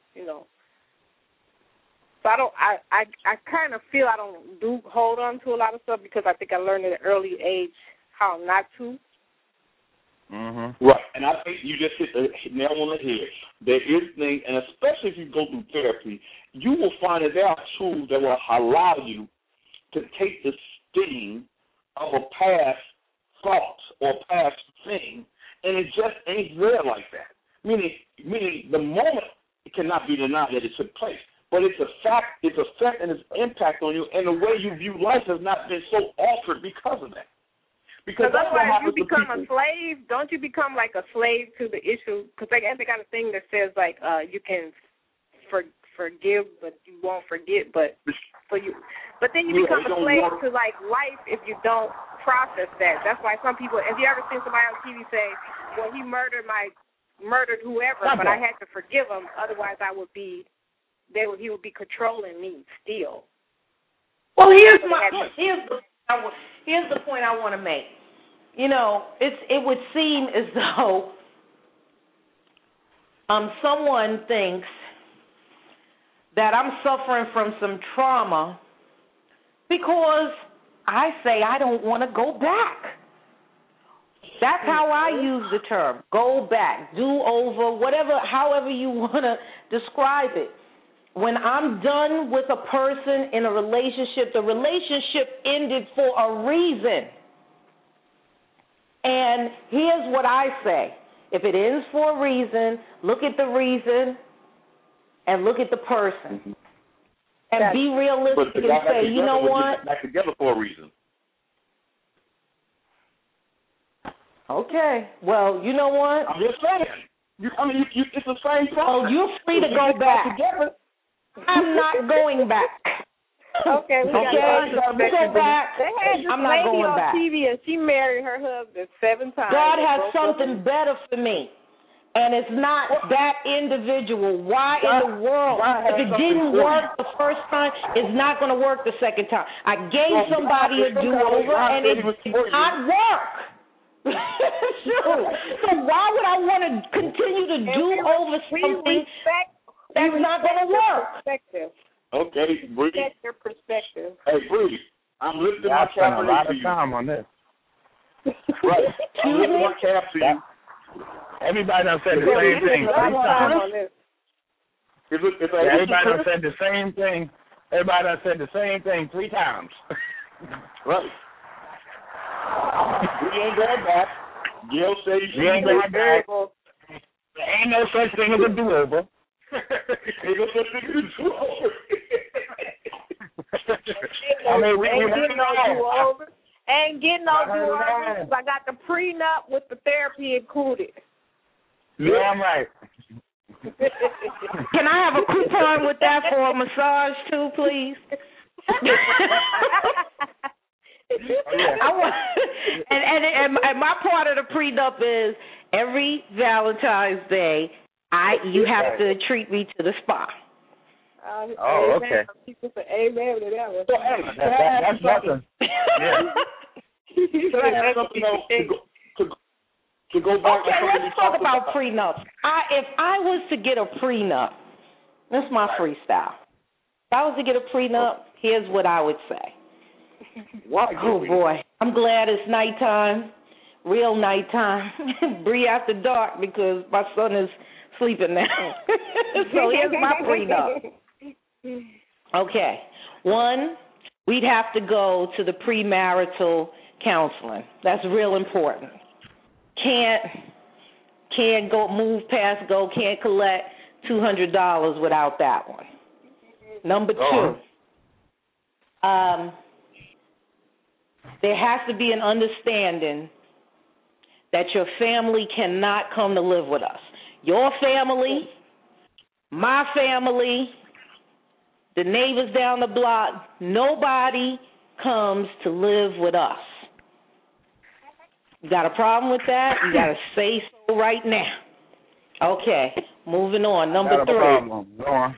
So I kind of feel I don't hold on to a lot of stuff because I think I learned at an early age how not to. Mm-hmm. Right, and I think you just hit the nail on the head. There is things, and especially if you go through therapy, you will find that there are tools that will allow you to take the sting of a past thought or past thing, and it just ain't there like that. Meaning the moment it cannot be denied that it took place, but its effect and its impact on you and the way you view life has not been so altered because of that. Because that's what happens you become to a slave. Don't you become like a slave to the issue? Because they got a thing that says like you can forgive, but you won't forget. But then you become a slave to like life if you don't process that. That's why some people. Have you ever seen somebody on TV say, "Well, he murdered whoever, but I had to forgive him. Otherwise, he would be controlling me still." Well, here's the point I want to make. It would seem as though someone thinks that I'm suffering from some trauma because I say I don't want to go back. That's how I use the term, go back, do over, whatever, however you want to describe it. When I'm done with a person in a relationship, the relationship ended for a reason. And here's what I say. If it ends for a reason, look at the reason and look at the person. And be realistic and say, you know what? Back together for a reason. Okay. Well, you know what? I'm just saying. It's the same problem. Oh, you're free to go back. I'm not going back. Okay, we go back. I'm not going back. TV and she married her husband 7 times. God has something better for me, and it's not that individual. Why in the world? If it didn't work the first time, it's not going to work the second time. I gave somebody a do-over, and it did not work. Shoot. So why would I want to continue to do over something? That's not going to work. Perspective. Okay, Bree. Get your perspective. Hey, Bree, I'm lifting I my spent cap a lot to of you. time on this. Right. I'm lifting my cap to you. Everybody done said the same thing 3 times. Everybody done said the same thing. Everybody done said the same thing 3 times. Right. We ain't going back. Gail says We ain't going back. There ain't no such thing as a do-over. Ain't no such thing as a do-over. I mean, we ain't getting no do-over. I got the prenup with the therapy included. Damn right. Can I have a coupon with that for a massage too, please? And my part of the prenup is every Valentine's Day, you have to treat me to the spa. Okay. People say amen to that one. So, hey, that's nothing. Yeah. Can I add something else to go back? Okay, let's talk about prenups. If I was to get a prenup, that's my freestyle. If I was to get a prenup, here's what I would say. Why? Oh, boy. I'm glad it's nighttime, real nighttime, Bree after dark, because my son is sleeping now. So here's my prenup. Okay. 1, we'd have to go to the premarital counseling. That's real important. Can't can't collect $200 without that one. Number 2, there has to be an understanding that your family cannot come to live with us. Your family, my family, the neighbors down the block, nobody comes to live with us. You got a problem with that? You got to say so right now. Okay, moving on. Number 3. Problem. Go on.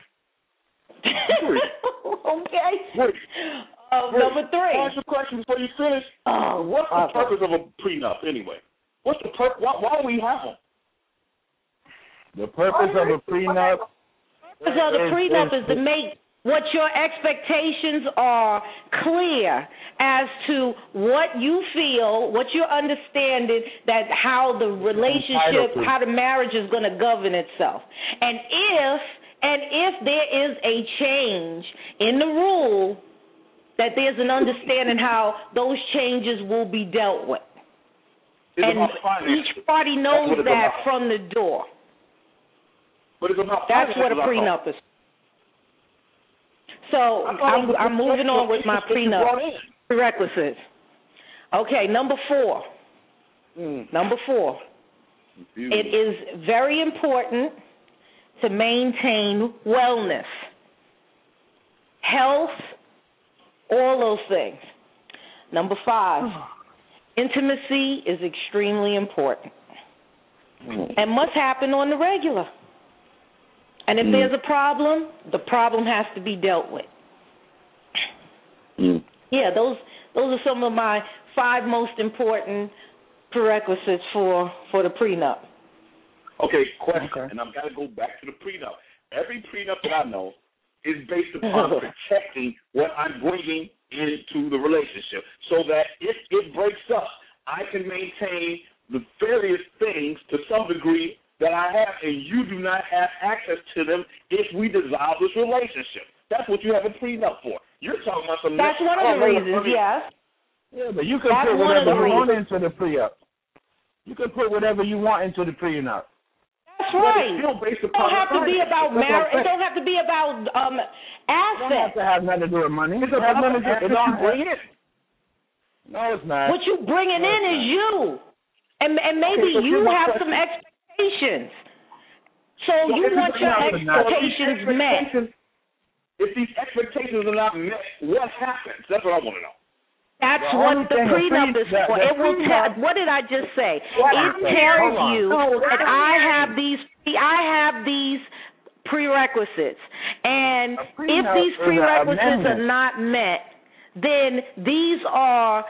Okay. Number 3. Ask a question before you finish. What's the purpose of a prenup anyway? What's the purpose? Why do we have them? The purpose of a prenup. The prenup is to make what your expectations are clear as to what you feel, what you're understanding, that how the relationship, how the marriage is going to govern itself. And if there is a change in the rule, that there's an understanding how those changes will be dealt with. And each party knows that from the door. But it's about that's what a prenup is. So I'm moving on with my prenup prerequisites. Okay, number 4. Number 4. It is very important to maintain wellness, health, all those things. Number 5, intimacy is extremely important and must happen on the regular. And if there's a problem, the problem has to be dealt with. Yeah, those are some of my 5 most important prerequisites for the prenup. Okay, question, and I've got to go back to the prenup. Every prenup that I know is based upon protecting what I'm bringing into the relationship, so that if it breaks up, I can maintain the various things to some degree that I have, and you do not have access to them if we dissolve this relationship. That's what you have a prenup for. You're talking about some. That's one of the reasons, yes. Yeah, but you can put whatever you want into the prenup. You can put whatever you want into the prenup. That's right. It don't have to be about marriage. It don't have to be about assets. It don't have to have nothing to do with money. It's about money that you bring in. No, it's not. What you bringing in is you, and maybe you have some expectations. So you want your expectations met. If these expectations are not met, what happens? That's what I want to know. That's what the prenup is for. It will tell. What did I just say? It tells you that I have these prerequisites, and if these prerequisites are not met, then these are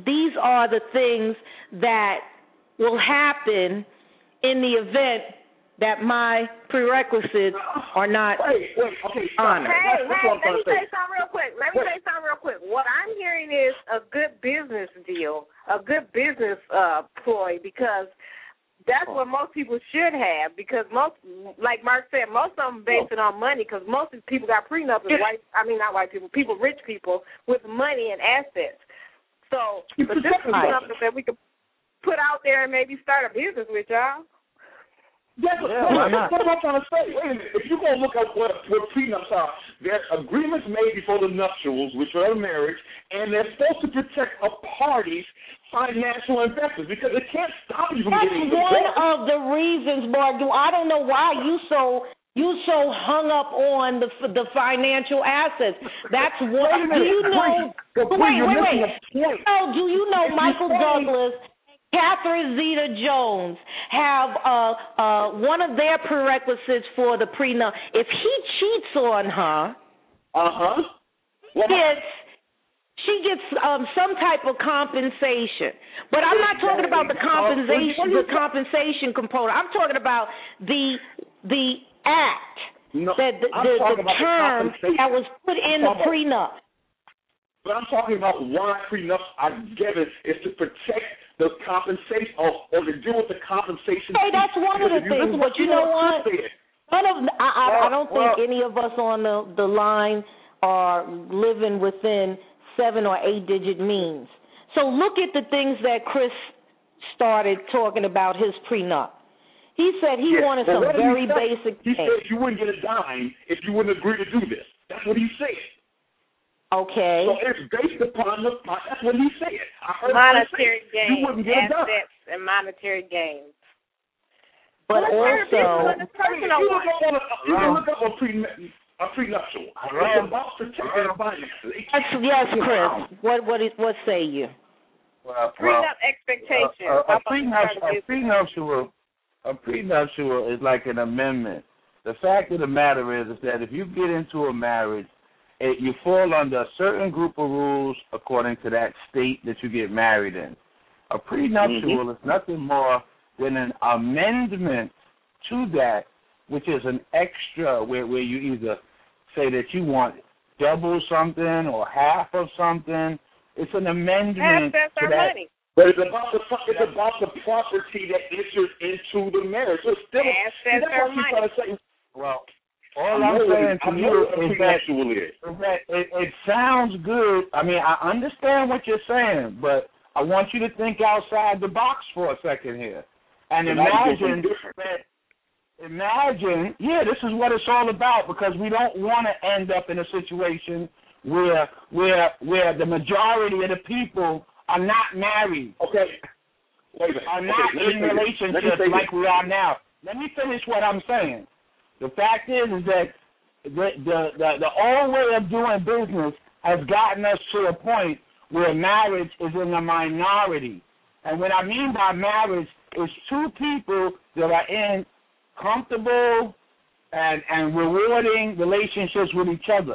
the things that will happen in the event that my prerequisites are not honored. Hey, let me say something real quick. What I'm hearing is a good business deal, a good business ploy, because that's what most people should have, because most, like Mark said, most of them base it on money, because most people got prenups as rich people with money and assets. So, but this is something that we could put out there and maybe start a business with, y'all. That's what I'm trying to say. Wait a minute. If you're going to look at what prenups are, there's agreements made before the nuptials, which are a marriage, and they're supposed to protect a party's financial investments, because it can't stop you from getting divorced. That's one of the reasons, Mark. I don't know why you so hung up on the financial assets. That's what. Do you know? Wait. Oh, do you know Michael Douglas, Catherine Zeta-Jones have one of their prerequisites for the prenup? If he cheats on her, she gets some type of compensation. But I'm not talking about the compensation component. I'm talking about the act, the term that was put in the prenup. But I'm talking about why prenups are given is to protect the compensation or to deal with the compensation. Hey, that's one of the things. But you know what? I don't think any of us on the line are living within 7 or 8 digit means. So look at the things that Chris started talking about his prenup. He said he wanted some very basic things. He said you wouldn't get a dime if you wouldn't agree to do this. That's what he said. Okay. So it's based upon that's what he said. I heard monetary gains, you wouldn't get a dime. Assets and monetary gains. But also, you can look up a prenuptial. It's about protecting finances. Yes, Chris. What say you? Prenup expectations. A prenuptial is like an amendment. The fact of the matter is that if you get into a marriage, you fall under a certain group of rules according to that state that you get married in. A prenuptial is nothing more than an amendment to that, which is an extra where you either say that you want double something or half of something. It's an amendment to that. Money. But it's about the property that enters into the marriage. So it's still assets or money. Well, all I'm saying to you is that it sounds good. I mean, I understand what you're saying, but I want you to think outside the box for a second here. And imagine, this is what it's all about, because we don't want to end up in a situation where the majority of the people are not married. Okay. Are not in relationships like we are now. Let me finish what I'm saying. The fact is that the old way of doing business has gotten us to a point where marriage is in the minority. And what I mean by marriage is two people that are in comfortable and rewarding relationships with each other.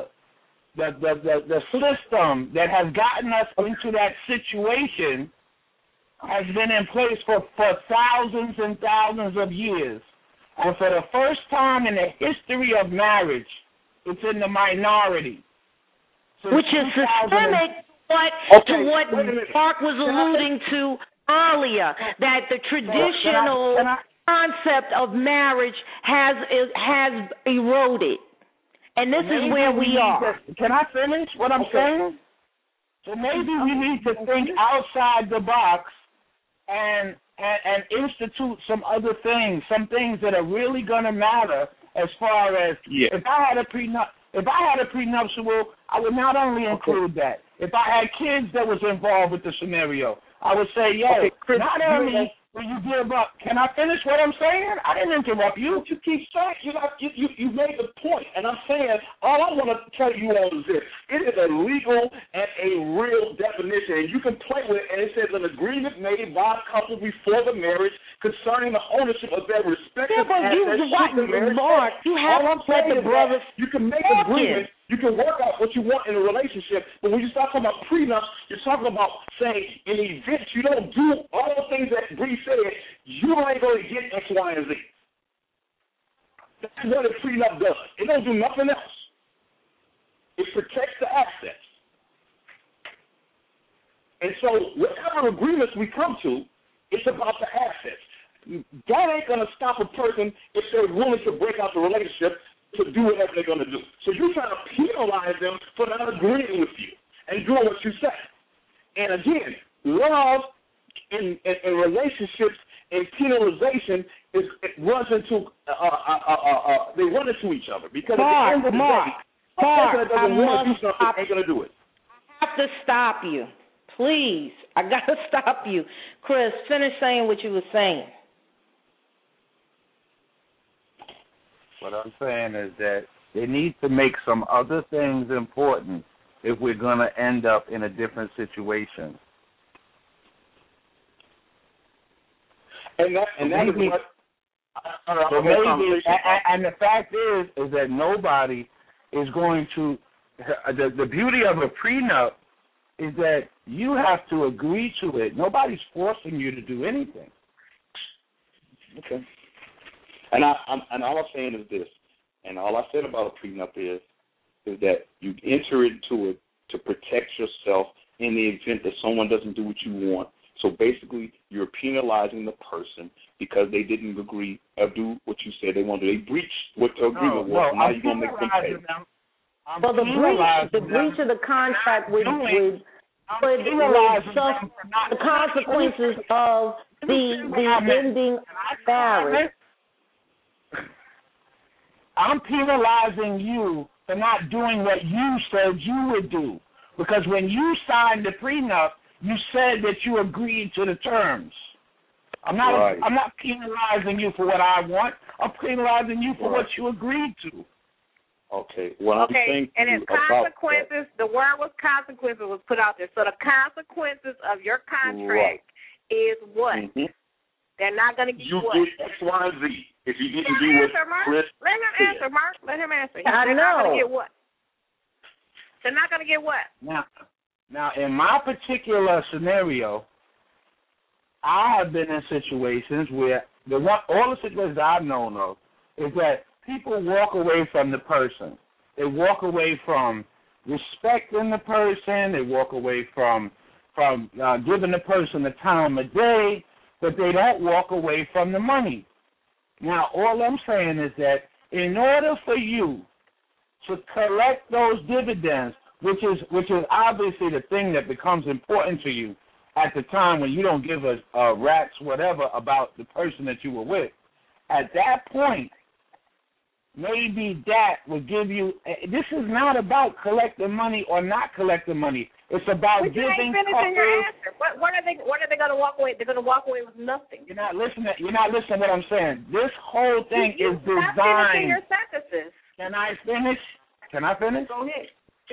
The system that has gotten us into that situation has been in place for thousands and thousands of years. And for the first time in the history of marriage, it's in the minority. Which is systemic to what Mark was alluding to earlier, that the traditional concept of marriage has eroded. And this is where we are. Can I finish what I'm saying? So maybe we need to think outside the box and institute some other things, some things that are really going to matter as far as if I had a prenuptial, I would not only include that. If I had kids that was involved with the scenario, I would say, Chris, not only will you give up. Can I finish what I'm saying? I didn't interrupt you. You keep saying, you made the point, and I'm saying, all I want to tell you all is this. It is a legal and a real definition, and you can play with it, and it says an agreement made by a couple before the marriage concerning the ownership of their respective assets. Mark, you have to let the brothers. You can make agreements. You can work out what you want in a relationship, but when you start talking about prenups, you're talking about saying in events you don't do all the things that Bree said, you ain't going to get X, Y, and Z. That's what a prenup does. It don't do nothing else. It protects the assets. And so whatever agreements we come to, it's about the assets. That ain't going to stop a person if they're willing to break out the relationship to do whatever they're going to do. So you're trying to penalize them for not agreeing with you and doing what you say. And again, love in relationships and penalization runs into they run into each other because at the end of the day, a person that doesn't want to do something ain't going to do it. I have to stop you. Please, I got to stop you. Chris, finish saying what you were saying. What I'm saying is that they need to make some other things important if we're going to end up in a different situation. And that is what. So maybe, and the fact is that nobody is going to. The beauty of a prenup is that you have to agree to it. Nobody's forcing you to do anything. Okay. And all I'm saying is this, and all I said about a prenup is that you enter into it to protect yourself in the event that someone doesn't do what you want. So basically, you're penalizing the person because they didn't agree or do what you said they wanted. They breached what the agreement was. Now you're going to make them pay. Well, the breach of the contract would suffer the consequences of the ending marriage. I'm penalizing you for not doing what you said you would do. Because when you signed the prenup, you said that you agreed to the terms. I'm not penalizing you for what I want. I'm penalizing you for what you agreed to. Okay. Well, I'm saying and its consequences, the word was consequences was put out there. So the consequences of your contract is what? Mm-hmm. They're not going to give you what? You did X, Y, and Z. If you didn't do what Chris Let him answer, Mark. Let him answer. They're not going to get what? They're not going to get what? Now, in my particular scenario, I have been in situations where all the situations I've known of is that people walk away from the person. They walk away from respecting the person. They walk away from giving the person the time of day, but they don't walk away from the money. Now, all I'm saying is that in order for you to collect those dividends, which is obviously the thing that becomes important to you at the time when you don't give a rat's whatever about the person that you were with, at that point, maybe that would give you. This is not about collecting money or not collecting money. It's about giving. You ain't finishing your answer. What are they going to walk away? They're going to walk away with nothing. You're not listening. You're not listening to what I'm saying. This whole thing is designed. Stop finishing your sentences. Can I finish? Can I finish? Go ahead.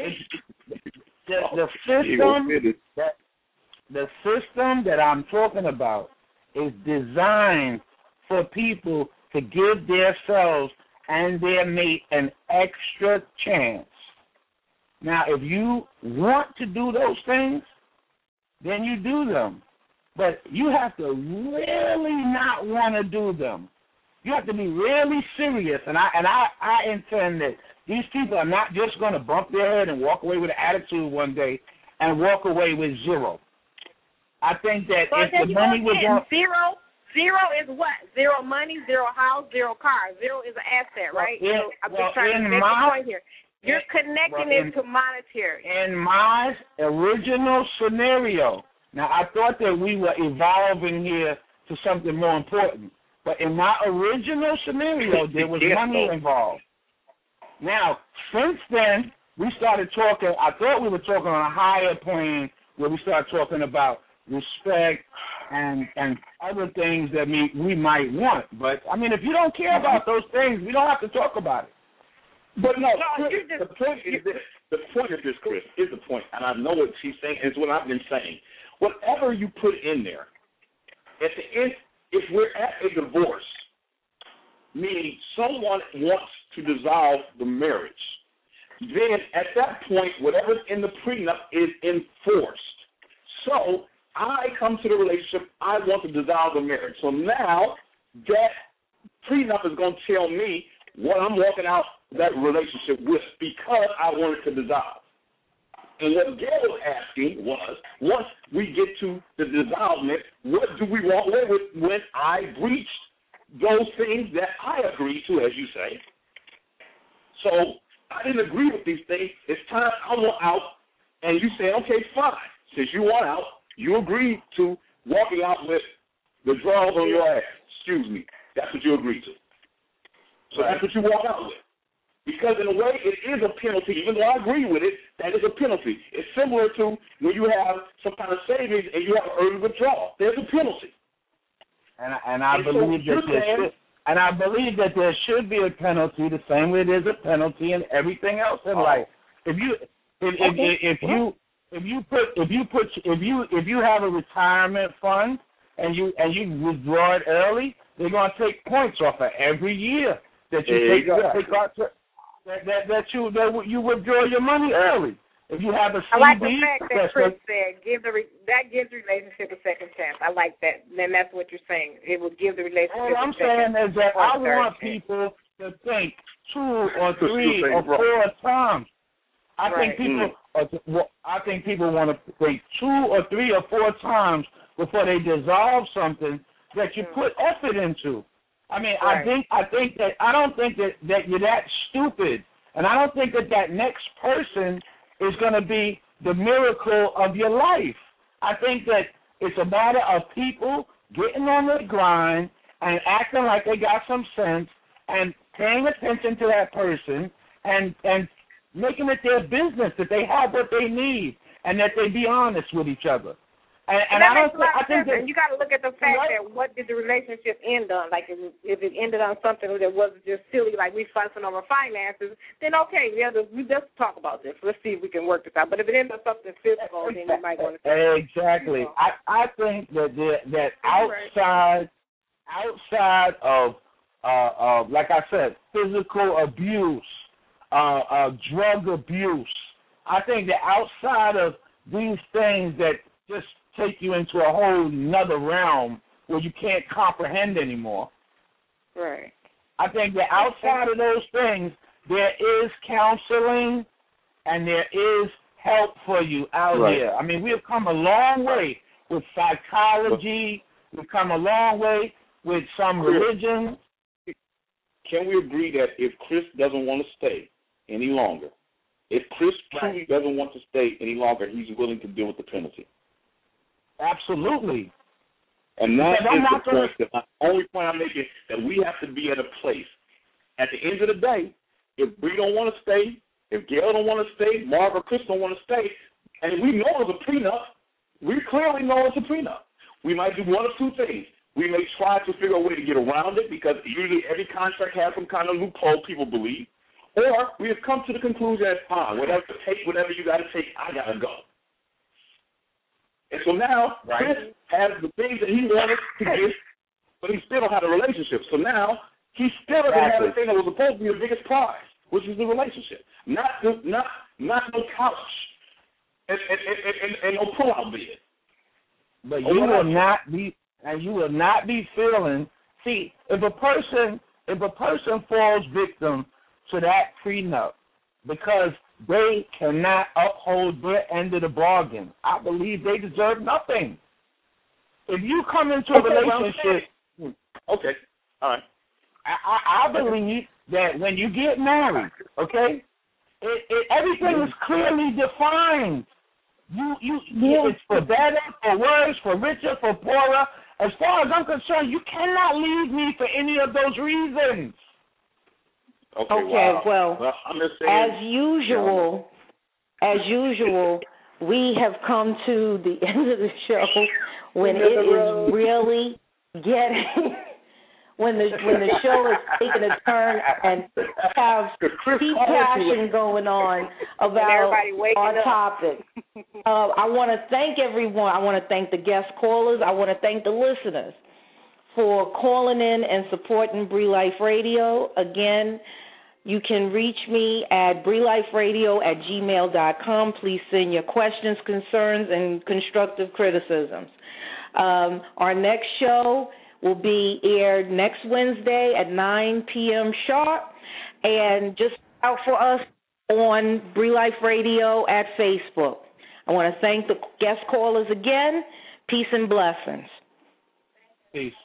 The system that I'm talking about is designed for people to give themselves and their mate an extra chance. Now, if you want to do those things, then you do them. But you have to really not want to do them. You have to be really serious. And I intend that these people are not just going to bump their head and walk away with an attitude one day and walk away with zero. I think that if the money was on zero is what? Zero money, zero house, zero car. Zero is an asset, right? I'm just trying to make a point here. You're connecting it to monetary. In my original scenario, now I thought that we were evolving here to something more important, but in my original scenario, there was money involved. Now, since then, we started talking, I thought we were talking on a higher plane where we started talking about respect and other things that we might want. But, I mean, if you don't care about those things, we don't have to talk about it. But no, the point is this. The point is this, Chris, is the point. And I know what she's saying, it's what I've been saying. Whatever you put in there, at the end, if we're at a divorce, meaning someone wants to dissolve the marriage, then at that point, whatever's in the prenup is enforced. So I come to the relationship, I want to dissolve the marriage. So now that prenup is going to tell me what I'm walking out that relationship with because I wanted to dissolve. And what Gail was asking was, once we get to the dissolvement, what do we walk away with when I breached those things that I agreed to, as you say? So I didn't agree with these things. It's time I want out. And you say, okay, fine. Since you want out, you agreed to walking out with the draws on your ass. Excuse me. That's what you agreed to. So that's what you walk out with. Because in a way, it is a penalty. Even though I agree with it, that is a penalty. It's similar to when you have some kind of savings and you have an early withdrawal. There's a penalty. And I believe that there should be a penalty the same way there's a penalty in everything else in life. If you have a retirement fund and you withdraw it early, they're going to take points off of every year that you that you withdraw your money early. If you have a CD, I like the fact that Chris said that gives the relationship a second chance. I like that. Then that's what you're saying. It will give the relationship. What I'm saying is that I want people to think 2 or 3 or 4 times. I think people want to think 2 or 3 or 4 times before they dissolve something that you put effort into. I mean, I don't think that you're that stupid, and I don't think that next person is going to be the miracle of your life. I think that it's a matter of people getting on their grind and acting like they got some sense and paying attention to that person and making it their business that they have what they need and that they be honest with each other. And I think that you got to look at the fact that what did the relationship end on? Like if it ended on something that wasn't just silly, like we fussing over finances, then okay, we just talk about this. Let's see if we can work this out. But if it ends up something physical, then you might want to say exactly. I think that outside of like I said, physical abuse, drug abuse, I think that outside of these things that just take you into a whole nother realm where you can't comprehend anymore. Right. I think that outside of those things, there is counseling and there is help for you out here. I mean, we have come a long way with psychology. We've come a long way with some religion. Can we agree that if Chris doesn't want to stay any longer, if Chris truly doesn't want to stay any longer, he's willing to deal with the penalty? Absolutely. And that is the only point I'm making, that we have to be at a place. At the end of the day, if we don't want to stay, if Gail don't want to stay, Marv or Chris don't want to stay, and we know it's a prenup, we clearly know it's a prenup. We might do one of two things. We may try to figure a way to get around it, because usually every contract has some kind of loophole, people believe. Or we have come to the conclusion that, fine, whatever you got to take, I got to go. And so now Chris has the things that he wanted to get, but he still don't have a relationship. So now he still doesn't have the thing that was supposed to be the biggest prize, which is the relationship. Not no couch and no pull-out bed. But you will not be feeling. See, if a person falls victim to that prenup because they cannot uphold their end of the bargain, I believe they deserve nothing. If you come into a relationship, all right. I believe that when you get married, everything is clearly defined. It's for better, for worse, for richer, for poorer. As far as I'm concerned, you cannot leave me for any of those reasons. Well, as usual, we have come to the end of the show when it is really getting when the show is taking a turn and have deep passion going on about our topic. I want to thank everyone. I want to thank the guest callers. I want to thank the listeners for calling in and supporting Bree Life Radio. Again, you can reach me at BreeLifeRadio@gmail.com. Please send your questions, concerns, and constructive criticisms. Our next show will be aired next Wednesday at 9 p.m. sharp. And just out for us on Bree Life Radio at Facebook. I want to thank the guest callers again. Peace and blessings. Peace.